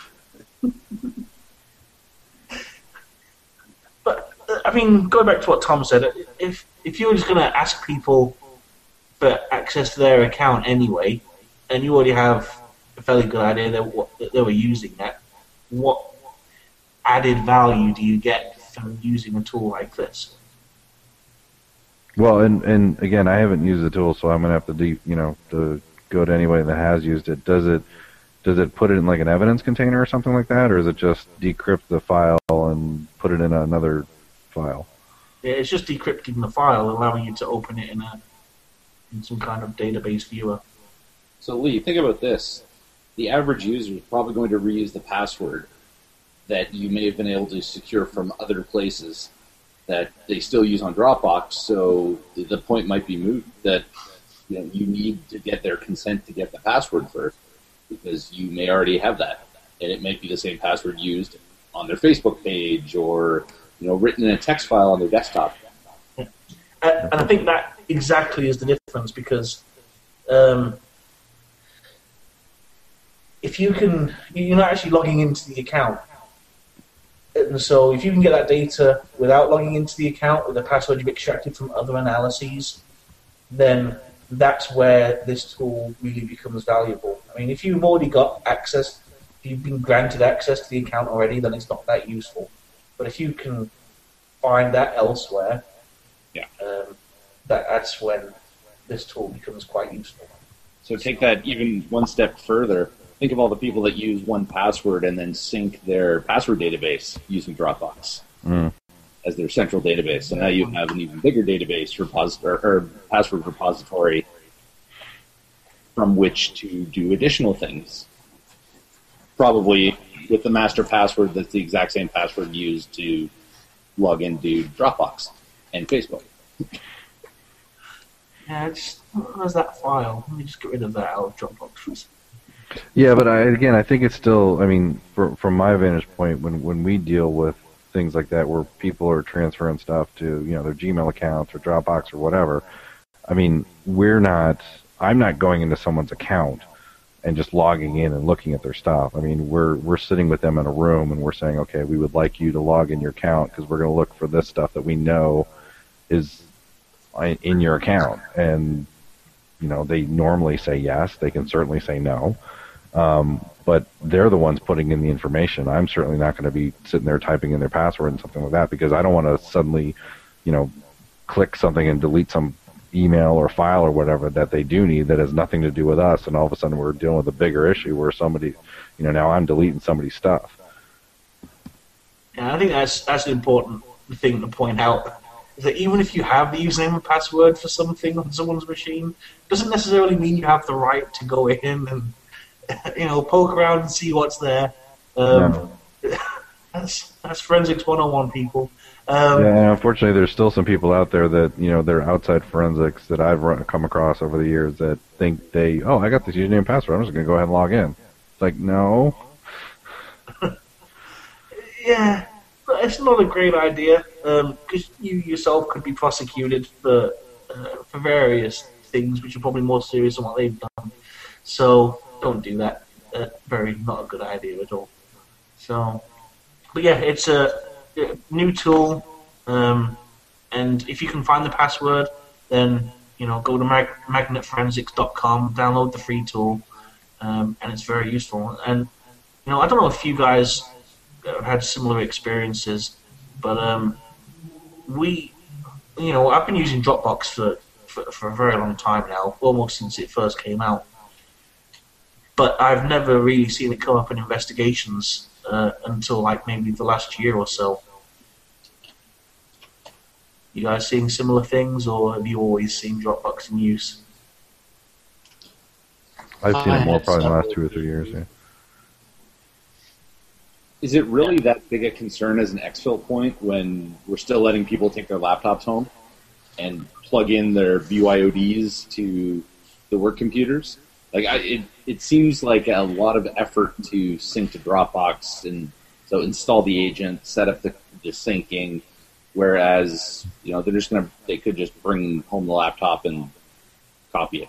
But, uh, I mean, going back to what Tom said, if if you were just going to ask people for access to their account anyway, and you already have a fairly good idea that, what, that they were using that, what added value do you get from using a tool like this? Well, and and again, I haven't used the tool, so I'm gonna have to, de- you know, to go to anybody that has used it. Does it does it put it in like an evidence container or something like that, or is it just decrypt the file and put it in another file? Yeah, it's just decrypting the file, allowing you to open it in a in some kind of database viewer. So Lee, think about this. The average user is probably going to reuse the password that you may have been able to secure from other places that they still use on Dropbox, so the point might be moot that you know you need to get their consent to get the password first, because you may already have that, and it might be the same password used on their Facebook page or you know written in a text file on their desktop. Yeah. And I think that exactly is the difference, because um, if you can, you're not actually logging into the account. And so if you can get that data without logging into the account with a password you've extracted from other analyses, then that's where this tool really becomes valuable. I mean, if you've already got access, if you've been granted access to the account already, then it's not that useful. But if you can find that elsewhere, yeah, um, that, that's when this tool becomes quite useful. So take that even one step further. Think of all the people that use one password and then sync their password database using Dropbox Mm. as their central database. So now you have an even bigger database repos- or, or password repository from which to do additional things. Probably with the master password that's the exact same password used to log into Dropbox and Facebook. Yeah, just, where's that file? Let me just get rid of that out of Dropbox for a second. Yeah, but I, again, I think it's still. I mean, for, from my vantage point, when when we deal with things like that, where people are transferring stuff to you know their Gmail accounts or Dropbox or whatever, I mean, we're not. I'm not going into someone's account and just logging in and looking at their stuff. I mean, we're we're sitting with them in a room and we're saying, okay, we would like you to log in your account because we're going to look for this stuff that we know is in your account. And you know, they normally say yes. They can certainly say no. Um, but they're the ones putting in the information. I'm certainly not going to be sitting there typing in their password and something like that, because I don't want to suddenly, you know, click something and delete some email or file or whatever that they do need that has nothing to do with us, and all of a sudden we're dealing with a bigger issue where somebody, you know, now I'm deleting somebody's stuff. Yeah, I think that's that's an important thing to point out. Is that even if you have the username and password for something on someone's machine, doesn't necessarily mean you have the right to go in and you know, poke around and see what's there. Um, No. That's that's forensics one oh one, people. Um, Yeah, and unfortunately, there's still some people out there that, you know, they're outside forensics that I've run, come across over the years that think they, oh, I got this username and password, I'm just going to go ahead and log in. It's like, no. Yeah, but it's not a great idea, because um, you yourself could be prosecuted for uh, for various things, which are probably more serious than what they've done. So don't do that. Uh, very not a good idea at all. So, but yeah, it's a, a new tool, um, and if you can find the password, then you know go to mag- magnet forensics dot com, download the free tool, um, and it's very useful. And you know, I don't know if you guys have had similar experiences, but um, we, you know, I've been using Dropbox for, for, for a very long time now, almost since it first came out. But I've never really seen it come up in investigations uh, until like maybe the last year or so. You guys seeing similar things, or have you always seen Dropbox in use? I've seen I it more have probably in the last several. two or three years. Yeah. Is it really that big a concern as an exfil point when we're still letting people take their laptops home and plug in their B Y O Ds to the work computers? Like, I, it, it seems like a lot of effort to sync to Dropbox, and so install the agent, set up the, the syncing. Whereas, you know, they're just gonna, they could just bring home the laptop and copy it.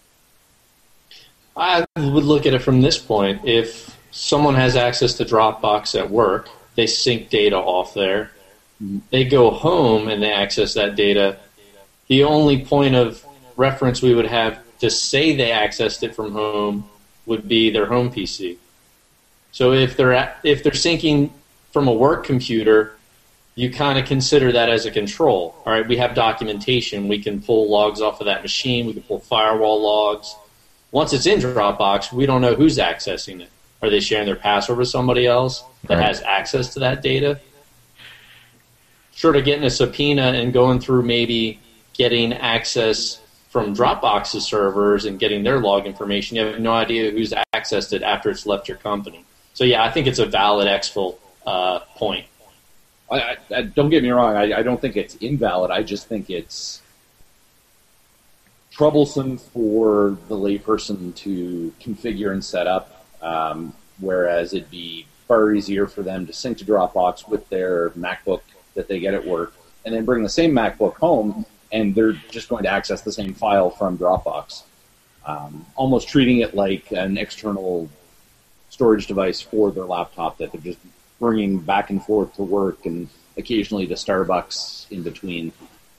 I would look at it from this point. If someone has access to Dropbox at work, they sync data off there. They go home and they access that data. The only point of reference we would have to say they accessed it from home would be their home P C. So if they're at, if they're syncing from a work computer, you kind of consider that as a control. All right, we have documentation. We can pull logs off of that machine. We can pull firewall logs. Once it's in Dropbox, we don't know who's accessing it. Are they sharing their password with somebody else that Right. has access to that data? Short of getting a subpoena and going through maybe getting access from Dropbox's servers and getting their log information, you have no idea who's accessed it after it's left your company. So yeah, I think it's a valid exfil uh, point. I, I, I, don't get me wrong, I, I don't think it's invalid. I just think it's troublesome for the layperson to configure and set up, um, whereas it'd be far easier for them to sync to Dropbox with their MacBook that they get at work, and then bring the same MacBook home, and they're just going to access the same file from Dropbox. Um, almost treating it like an external storage device for their laptop that they're just bringing back and forth to work and occasionally to Starbucks in between.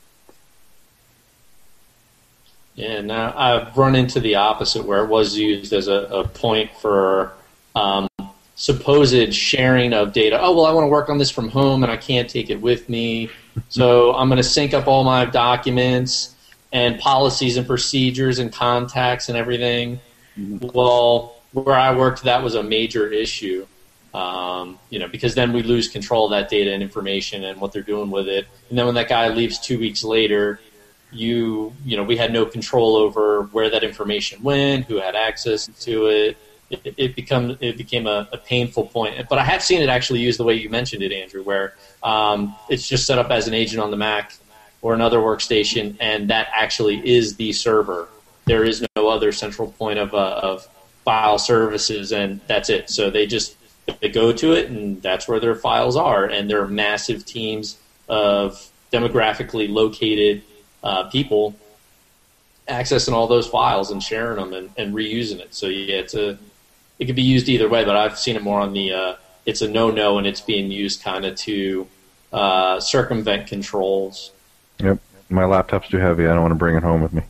Yeah, now I've run into the opposite where it was used as a, a point for um, supposed sharing of data. Oh, well, I want to work on this from home and I can't take it with me. So I'm going to sync up all my documents and policies and procedures and contacts and everything. Mm-hmm. Well, where I worked, that was a major issue. Um, you know, because then we lose control of that data and information and what they're doing with it. And then when that guy leaves two weeks later, you, you know, we had no control over where that information went, who had access to it. It, it become it became a, a painful point. But I have seen it actually used the way you mentioned it, Andrew, where um, it's just set up as an agent on the Mac or another workstation, and that actually is the server. There is no other central point of uh, of file services, and that's it. So they just they go to it, and that's where their files are. And there are massive teams of demographically located uh, people accessing all those files and sharing them and, and reusing it. So yeah, it's a it could be used either way, but I've seen it more on the uh, it's a no-no, and it's being used kind of to uh, circumvent controls. Yep, my laptop's too heavy. I don't want to bring it home with me.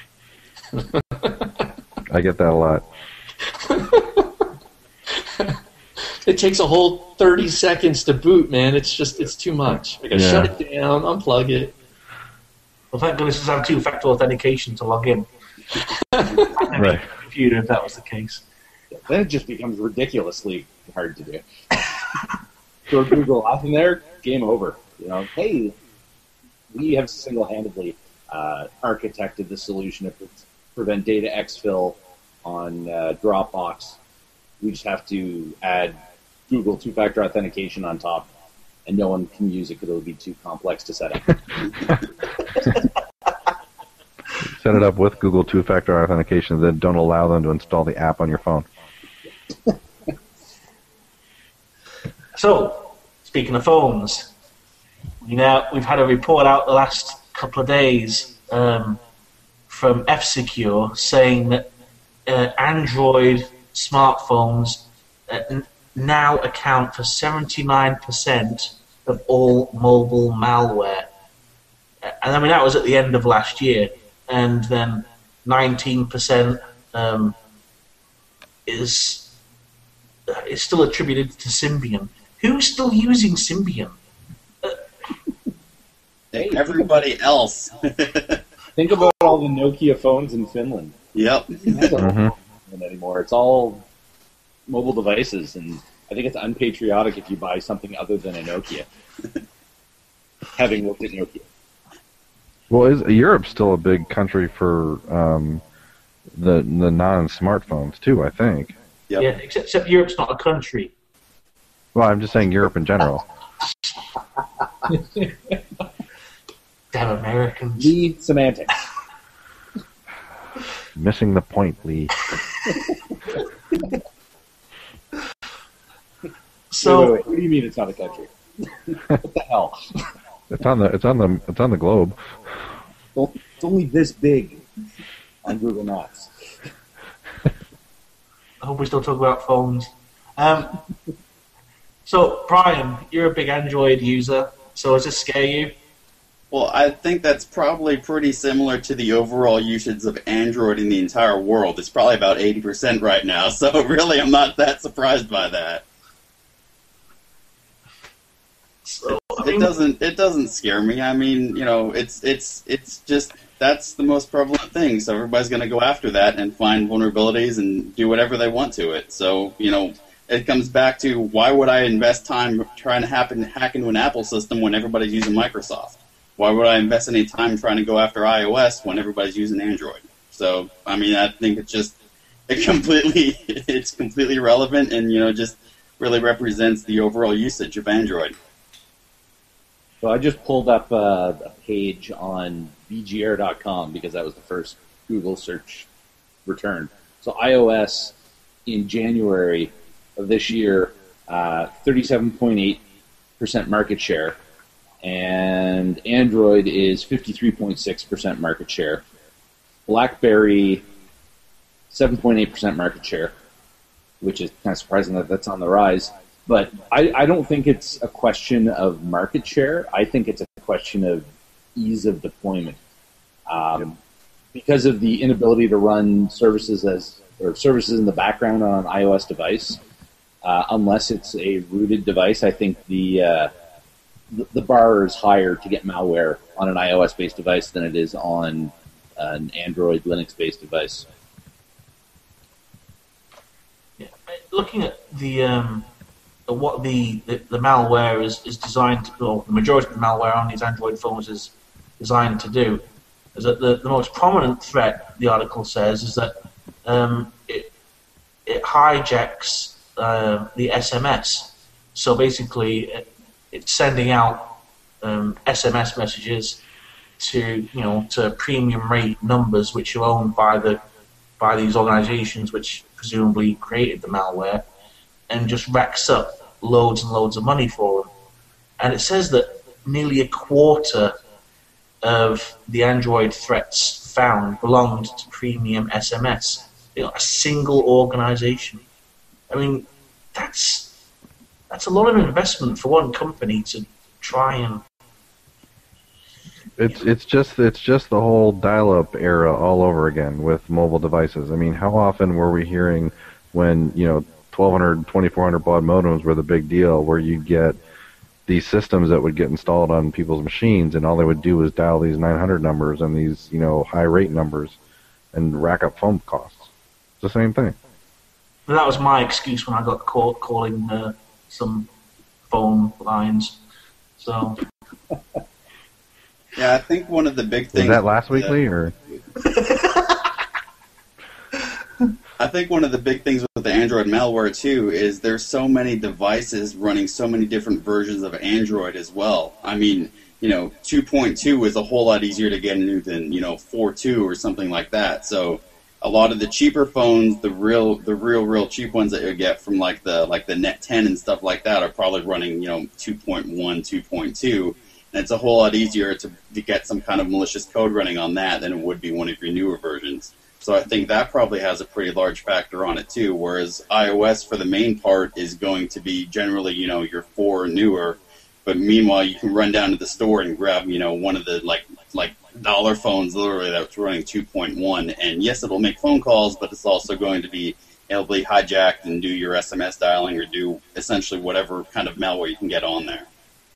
I get that a lot. It takes a whole thirty seconds to boot, man. It's just, it's too much. I gotta Yeah. shut it down, unplug it. Well, thank goodness it's have two-factor authentication to log in. I'd Right. computer if that was the case. Then it just becomes ridiculously hard to do. Throw Google off in there, game over. You know, hey, we have single-handedly uh, architected the solution to pre- prevent data exfil on uh, Dropbox. We just have to add Google two-factor authentication on top, and no one can use it because it would be too complex to set up. Set it up with Google two-factor authentication, then don't allow them to install the app on your phone. So, speaking of phones, we now we've had a report out the last couple of days um, from F-Secure saying that uh, Android smartphones uh, n- now account for seventy-nine percent of all mobile malware. Uh, And I mean, that was at the end of last year. And then nineteen percent um, is, uh, is still attributed to Symbian. Who's still using Symbian? Uh, Hey, everybody else. Think about all the Nokia phones in Finland. Yep. That's not Mhm. Finland anymore. It's all mobile devices, and I think it's unpatriotic if you buy something other than a Nokia. Having looked at Nokia. Well, is Europe's still a big country for um, the the non-smartphones too? I think. Yep. Yeah, except, except Europe's not a country. Well, I'm just saying Europe in general. Damn Americans. Lee semantics. Missing the point, Lee. So, wait, wait, wait. What do you mean it's not a country? What the hell? It's on the it's on the it's on the globe. It's only this big on Google Maps. I hope we still talk about phones. Um, so, Brian, you're a big Android user, so does this scare you? Well, I think that's probably pretty similar to the overall usage of Android in the entire world. It's probably about eighty percent right now, so really I'm not that surprised by that. So, I It mean, doesn't it doesn't scare me. I mean, you know, it's it's it's just that's the most prevalent thing. So everybody's going to go after that and find vulnerabilities and do whatever they want to it. So, you know, it comes back to why would I invest time trying to happen, hack into an Apple system when everybody's using Microsoft? Why would I invest any time trying to go after iOS when everybody's using Android? So, I mean, I think it's just it completely it's completely irrelevant and, you know, just really represents the overall usage of Android. So I just pulled up uh, a page on B G R dot com because that was the first Google search return. So iOS in January of this year, uh, thirty-seven point eight percent market share, and Android is fifty-three point six percent market share. BlackBerry, seven point eight percent market share, which is kind of surprising that that's on the rise. But I, I don't think it's a question of market share. I think it's a question of ease of deployment. Um, because of the inability to run services as or services in the background on an iOS device, uh, unless it's a rooted device, I think the, uh, the the bar is higher to get malware on an iOS-based device than it is on an Android Linux-based device. yeah, looking at the um, what the, the, the malware is, is designed to, or the majority of the malware on these Android phones is designed to do, is that the, the most prominent threat, the article says, is that um, it, it hijacks uh, the S M S. So basically, it, it's sending out um, S M S messages to you know to premium rate numbers which are owned by the by these organizations which presumably created the malware, and just racks up loads and loads of money for them. And it says that nearly a quarter of the Android threats found belonged to premium S M S. You know, a single organization. I mean, that's that's a lot of investment for one company to try and. It's it's just it's just the whole dial-up era all over again with mobile devices. I mean, how often were we hearing when you know twelve hundred, twenty-four hundred baud modems were the big deal, where you'd get these systems that would get installed on people's machines, and all they would do was dial these nine hundred numbers and these you know high rate numbers, and rack up phone costs. It's the same thing. That was my excuse when I got caught calling uh, some phone lines. So. Yeah, I think one of the big things. Was that last weekly or? I think one of the big things with the Android malware too is there's so many devices running so many different versions of Android as well. I mean, you know, two point two is a whole lot easier to get into than, you know, four point two or something like that. So a lot of the cheaper phones, the real, the real, real cheap ones that you get from like the like the Net ten and stuff like that are probably running, you know, two point one, two point two. And it's a whole lot easier to, to get some kind of malicious code running on that than it would be one of your newer versions. So I think that probably has a pretty large factor on it too, whereas iOS for the main part is going to be generally, you know, your four or newer, but meanwhile you can run down to the store and grab, you know, one of the like like dollar phones literally that's running two point one, and yes, it'll make phone calls, but it's also going to be able to be hijacked and do your S M S dialing or do essentially whatever kind of malware you can get on there.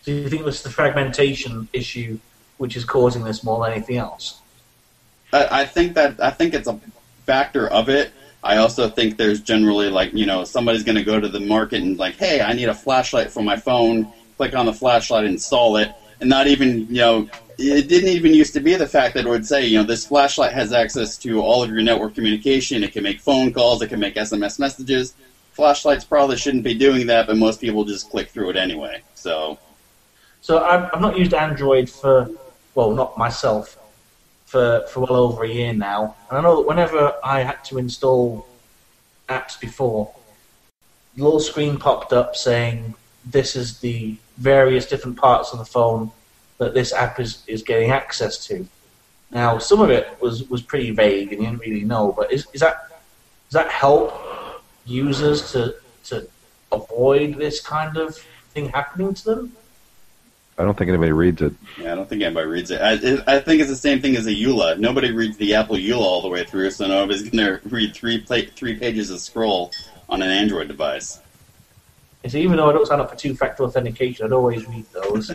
Do you think it's the fragmentation issue which is causing this more than anything else? I, I think that I think it's a factor of it. I also think there's generally like, you know, somebody's going to go to the market and like, hey, I need a flashlight for my phone. Click on the flashlight, install it, and not even, you know, it didn't even used to be the fact that it would say, you know, this flashlight has access to all of your network communication. It can make phone calls. It can make S M S messages. Flashlights probably shouldn't be doing that, but most people just click through it anyway. So, so I've, I've not used Android for, well, not myself, for for well over a year now. And I know that whenever I had to install apps before, the little screen popped up saying this is the various different parts of the phone that this app is, is getting access to. Now, some of it was, was pretty vague and you didn't really know, but is, is that does that help users to to avoid this kind of thing happening to them? I don't think anybody reads it. Yeah, I don't think anybody reads it. I, it, I think it's the same thing as a E U L A. Nobody reads the Apple E U L A all the way through, so nobody's going to read three play, three pages of scroll on an Android device. And so even though I don't sign up for two-factor authentication, I'd always read those.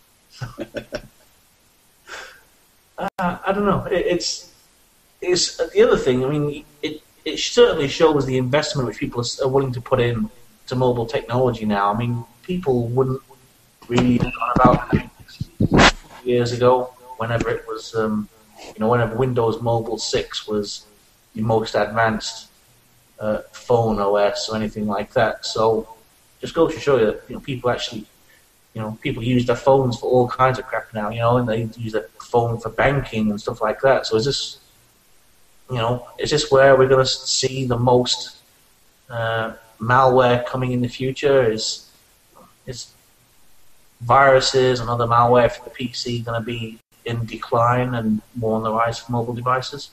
uh, I don't know. It, it's it's the other thing. I mean, it it certainly shows the investment which people are willing to put in to mobile technology now. I mean, people wouldn't really have gone about it years ago, whenever it was, um, you know, whenever Windows Mobile six was the most advanced uh, phone O S or anything like that. So just goes to show you that, you know, people actually, you know, people use their phones for all kinds of crap now, you know, and they use their phone for banking and stuff like that. So is this, you know, is this where we're going to see the most uh, malware coming in the future? Is is viruses and other malware for the P C going to be in decline and more on the rise for mobile devices?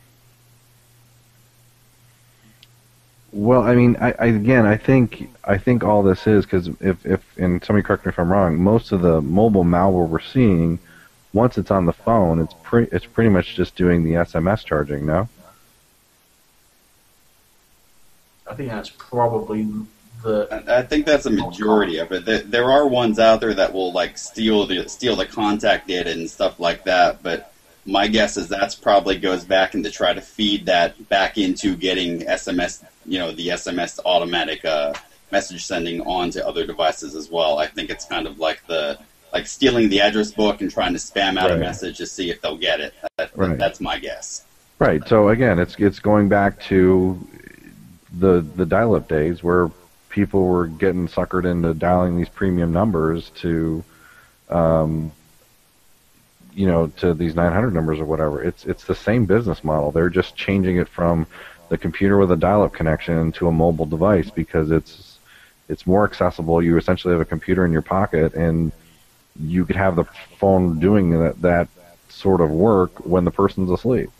Well, I mean, I, I again, I think I think all this is because if, if and somebody correct me if I'm wrong, most of the mobile malware we're seeing, once it's on the phone, it's pretty it's pretty much just doing the S M S charging. No, I think that's probably the. I think that's a majority of it. There, there are ones out there that will like steal the steal the contact data and stuff like that, but my guess is that's probably goes back into try to feed that back into getting S M S, you know, the S M S automatic uh, message sending onto other devices as well. I think it's kind of like the like stealing the address book and trying to spam out right. a message to see if they'll get it. That, right. That's my guess. Right. So again, it's it's going back to the the dial-up days where people were getting suckered into dialing these premium numbers to. Um, you know, to these nine hundred numbers or whatever. It's it's the same business model. They're just changing it from the computer with a dial-up connection to a mobile device because it's it's more accessible. You essentially have a computer in your pocket, and you could have the phone doing that, that sort of work when the person's asleep.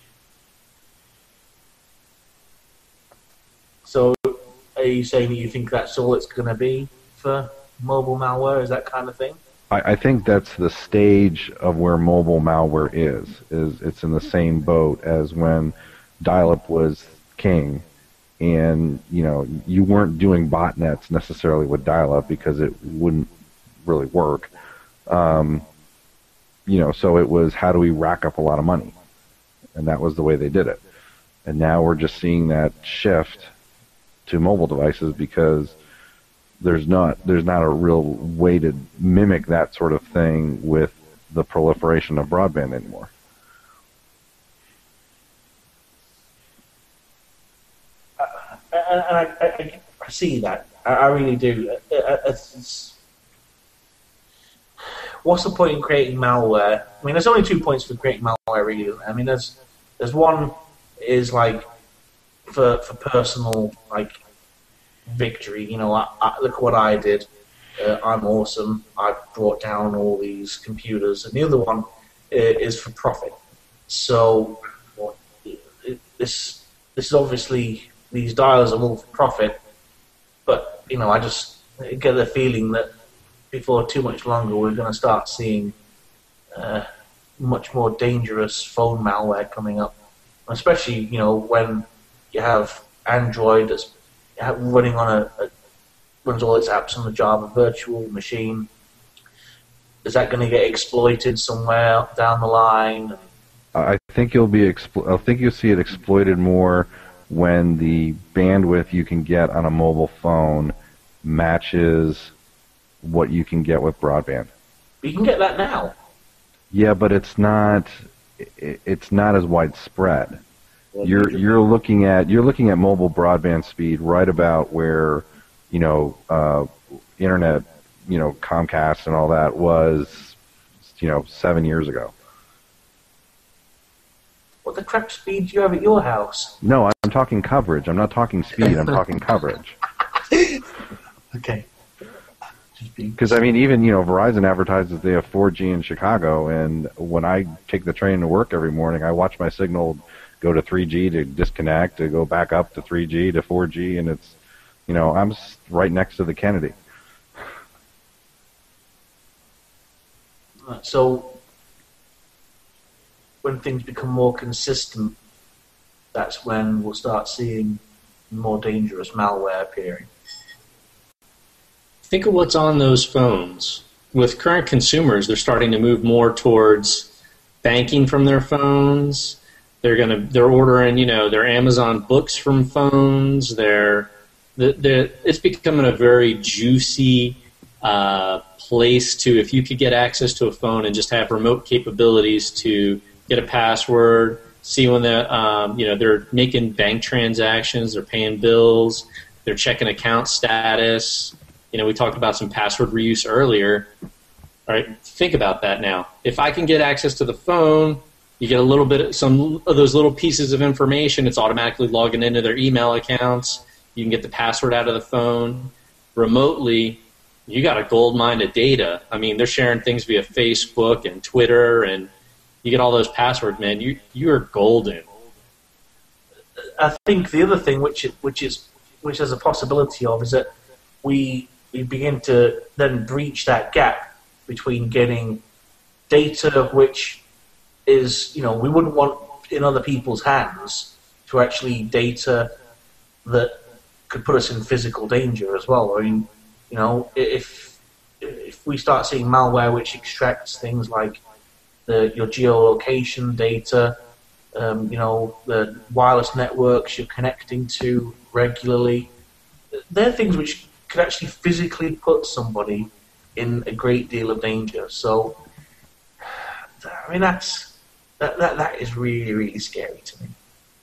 So are you saying that you think that's all it's going to be for mobile malware? Is that kind of thing? I, I think that's the stage of where mobile malware is. Is it's in the same boat as when dial-up was king, and you know you weren't doing botnets necessarily with dial-up because it wouldn't really work. Um, you know, so it was how do we rack up a lot of money, and that was the way they did it. And now we're just seeing that shift to mobile devices because there's not there's not a real way to mimic that sort of thing with the proliferation of broadband anymore. Uh, and I, I, I see that. I, I really do. It's, it's, what's the point in creating malware? I mean, there's only two points for creating malware, really. I mean, there's there's one is like for for personal like. victory, you know, I, I, look what I did, uh, I'm awesome, I've brought down all these computers, and the other one uh, is for profit. So well, it, this this is obviously, these dials are all for profit, but, you know, I just get the feeling that before too much longer we're going to start seeing uh, much more dangerous phone malware coming up, especially, you know, when you have Android that's running on a, a runs all its apps on the Java virtual machine. is that going to get exploited somewhere down the line? I think you'll be explo- I think you'll see it exploited more when the bandwidth you can get on a mobile phone matches what you can get with broadband. You can get that now. Yeah, but it's not it's not as widespread. Well, You're you're looking at you're looking at mobile broadband speed right about where, you know, uh, internet, you know, Comcast and all that was, you know, seven years ago. What the crap speed do you have at your house? No, I'm talking coverage. I'm not talking speed. I'm talking coverage. Okay. Because, I mean, even, you know, Verizon advertises they have four G in Chicago, and when I take the train to work every morning, I watch my signal go to three G to disconnect, to go back up to three G to four G, and it's, you know, I'm right next to the Kennedy. So, when things become more consistent, that's when we'll start seeing more dangerous malware appearing. Think of what's on those phones. With current consumers, they're starting to move more towards banking from their phones. They're gonna they're ordering, you know, their Amazon books from phones. They're, they're it's becoming a very juicy uh, place to, if you could get access to a phone and just have remote capabilities to get a password, see when the um, you know, they're making bank transactions, they're paying bills, they're checking account status. You know, we talked about some password reuse earlier. All right, think about that now. If I can get access to the phone, you get a little bit of some of those little pieces of information. It's automatically logging into their email accounts. You can get the password out of the phone remotely. You got a gold mine of data. I mean, they're sharing things via Facebook and Twitter, and you get all those passwords, man. You you are golden. I think the other thing, which which is which there's a possibility of, is that we we begin to then breach that gap between getting data which is, you know, we wouldn't want in other people's hands, to actually data that could put us in physical danger as well. I mean, you know, if if we start seeing malware which extracts things like the your geolocation data, um, you know, the wireless networks you're connecting to regularly, they're things which could actually physically put somebody in a great deal of danger. So, I mean, that's that that, that is really, really scary to me.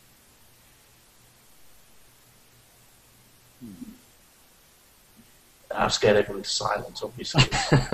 I've scared everyone to silence, obviously.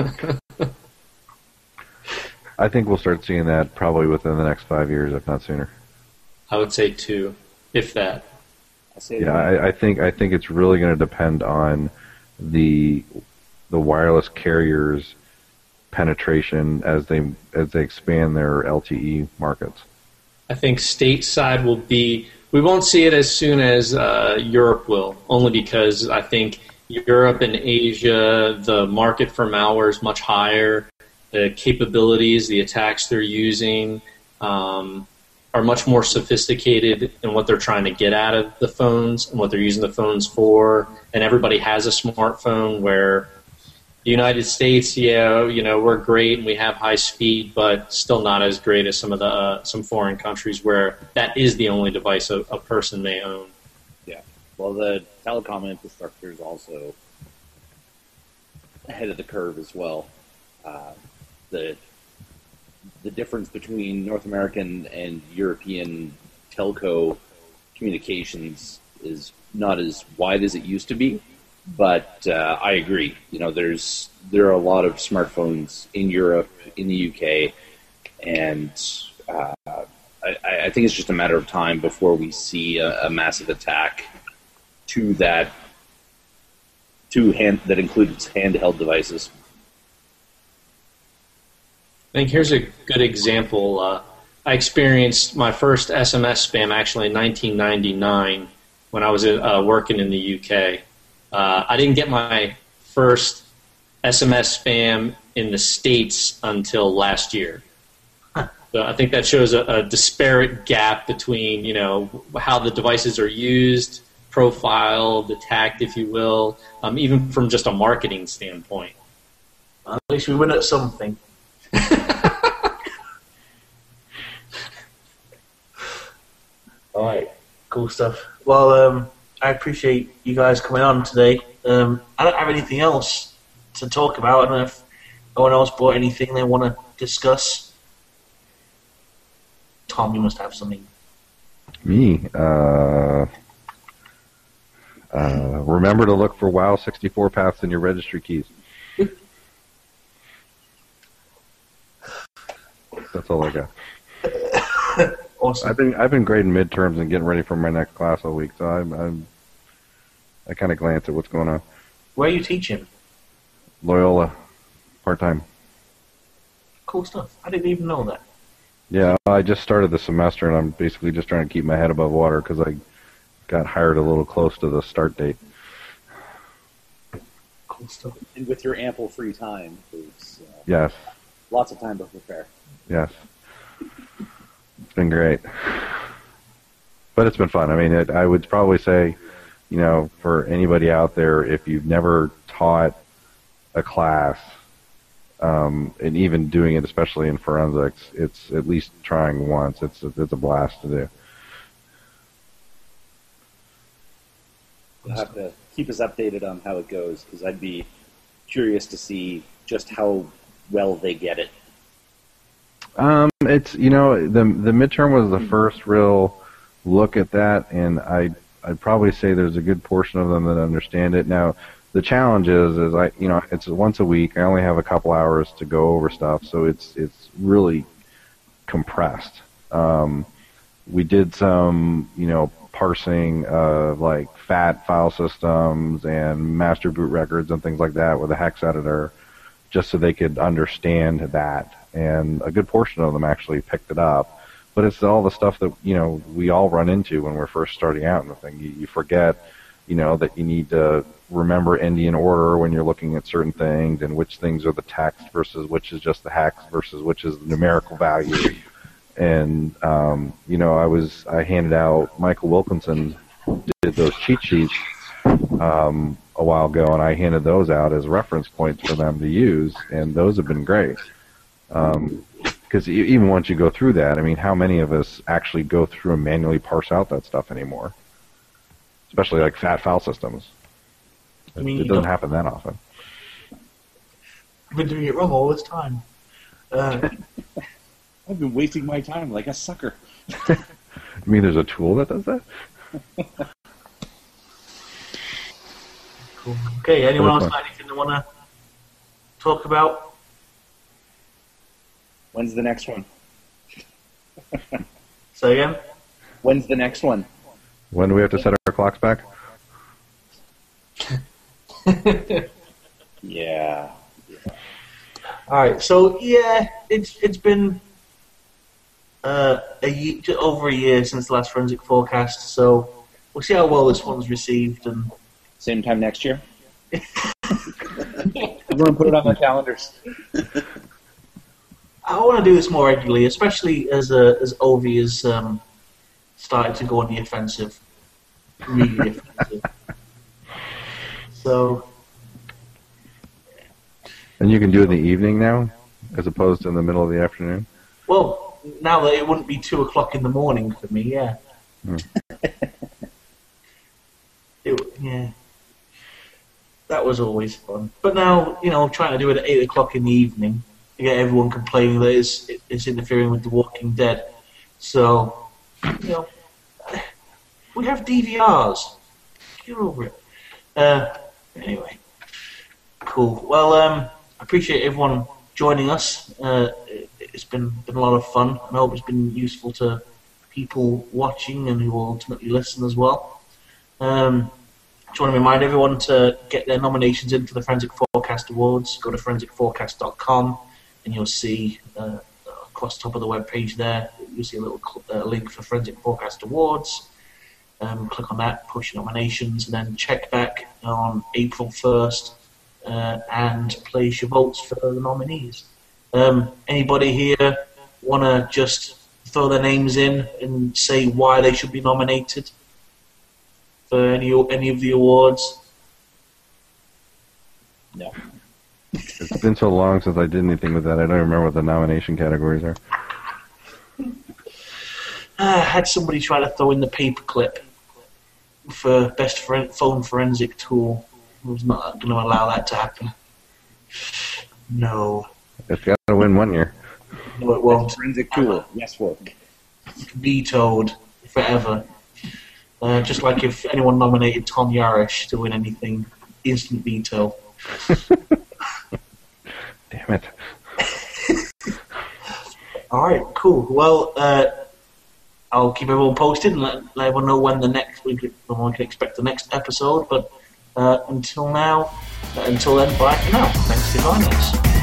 I think we'll start seeing that probably within the next five years, if not sooner. I would say two, if that. I say Yeah, I, I think I think it's really going to depend on the the wireless carriers' penetration as they as they expand their L T E markets. I think stateside will be, we won't see it as soon as uh, Europe will, only because I think Europe and Asia, the market for malware is much higher. The capabilities, the attacks they're using um, are much more sophisticated in what they're trying to get out of the phones and what they're using the phones for. And everybody has a smartphone, where the United States, yeah, you know, we're great and we have high speed, but still not as great as some of the uh, some foreign countries where that is the only device a, a person may own. Yeah. Well, the telecom infrastructure is also ahead of the curve as well. Uh, the the difference between North American and European telco communications is not as wide as it used to be, but uh, I agree. You know, there's there are a lot of smartphones in Europe, in the U K, and uh, I, I think it's just a matter of time before we see a, a massive attack to that to hand that includes handheld devices. I think here's a good example. Uh, I experienced my first S M S spam actually in nineteen ninety-nine when I was uh, working in the U K. Uh, I didn't get my first S M S spam in the States until last year. So I think that shows a, a disparate gap between, you know, how the devices are used, profiled, attacked, if you will, um, even from just a marketing standpoint. At least we win at something. All right, cool stuff. Well, um, I appreciate you guys coming on today. Um, I don't have anything else to talk about. I don't know if anyone else brought anything they want to discuss. Tom, you must have something. Me. Uh, uh, remember to look for WoW sixty-four paths in your registry keys. That's all I got. Awesome. I've been I've been grading midterms and getting ready for my next class all week, so I'm, I'm I kind of glance at what's going on. Where are you teaching? Loyola, part time. Cool stuff. I didn't even know that. Yeah, I just started the semester, and I'm basically just trying to keep my head above water because I got hired a little close to the start date. Cool stuff. And with your ample free time, there's uh, Yes, lots of time to prepare. yes. It's been great. But it's been fun. I mean, it, I would probably say, you know, for anybody out there, if you've never taught a class, um, and even doing it, especially in forensics, it's at least trying once. It's a, it's a blast to do. You'll have to keep us updated on how it goes, because I'd be curious to see just how well they get it. Um, it's you know the the midterm was the first real look at that, and I I'd probably say there's a good portion of them that understand it. Now the challenge is is I you know it's once a week. I only have a couple hours to go over stuff, so it's it's really compressed. Um, we did some you know parsing of like F A T file systems and master boot records and things like that with a hex editor, just so they could understand that. And a good portion of them actually picked it up. But it's all the stuff that, you know, we all run into when we're first starting out in the thing. You, you forget, you know, that you need to remember Indian order when you're looking at certain things, and which things are the text versus which is just the hex versus which is the numerical value. And, um, you know, I was, I handed out, Michael Wilkinson did those cheat sheets um, a while ago, and I handed those out as reference points for them to use, and those have been great. Because um, even once you go through that, I mean, how many of us actually go through and manually parse out that stuff anymore? Especially like F A T file systems. It, I mean, it doesn't happen that often. I've been doing it wrong all this time. Uh, I've been wasting my time like a sucker. You mean there's a tool that does that? cool. Okay, anyone else fun. got anything they want to talk about? When's the next one? Say again? When's the next one? When do we have to set our clocks back? Yeah. All right, so yeah, it's it's been uh, a year, just over a year since the last Forensic Forecast, so we'll see how well this one's received. And Same time next year? Everyone put it on their calendars. I want to do this more regularly, especially as uh, as Ovi has um, started to go on the offensive, really offensive. So, And you can do it in the evening now, as opposed to in the middle of the afternoon? well, now that it wouldn't be two o'clock in the morning for me, yeah. Hmm. it, yeah. That was always fun. But now, you know, trying to do it at eight o'clock in the evening, you get everyone complaining that it's, it's interfering with The Walking Dead. So, you know, we have D V Rs. Get over it. Uh, anyway, cool. Well, um, I appreciate everyone joining us. Uh, it, it's been, been a lot of fun, and I hope it's been useful to people watching and who will ultimately listen as well. Um, I just want to remind everyone to get their nominations in for the Forensic Forecast Awards. Go to forensic forecast dot com and you'll see uh, across the top of the web page there, you'll see a little uh, link for Forensic Forecast Awards. Um, click on that, push nominations, and then check back on April first uh, and place your votes for the nominees. Um, anybody here want to just throw their names in and say why they should be nominated for any any of the awards? No. It's been so long since I did anything with that. I don't even remember what the nomination categories are. I had somebody try to throw in the paperclip for best phone forensic tool. I was not going to allow that to happen. No. It's got to win one year. No, it won't. Forensic tool. Yes, work. Vetoed forever. Uh, just like if anyone nominated Tom Yarish to win anything, instant veto. Damn it. Alright, cool. Well, uh, I'll keep everyone posted and let, let everyone know when the next we can, when we can expect the next episode. But uh, until now, uh, until then, bye for now. Thanks for joining us.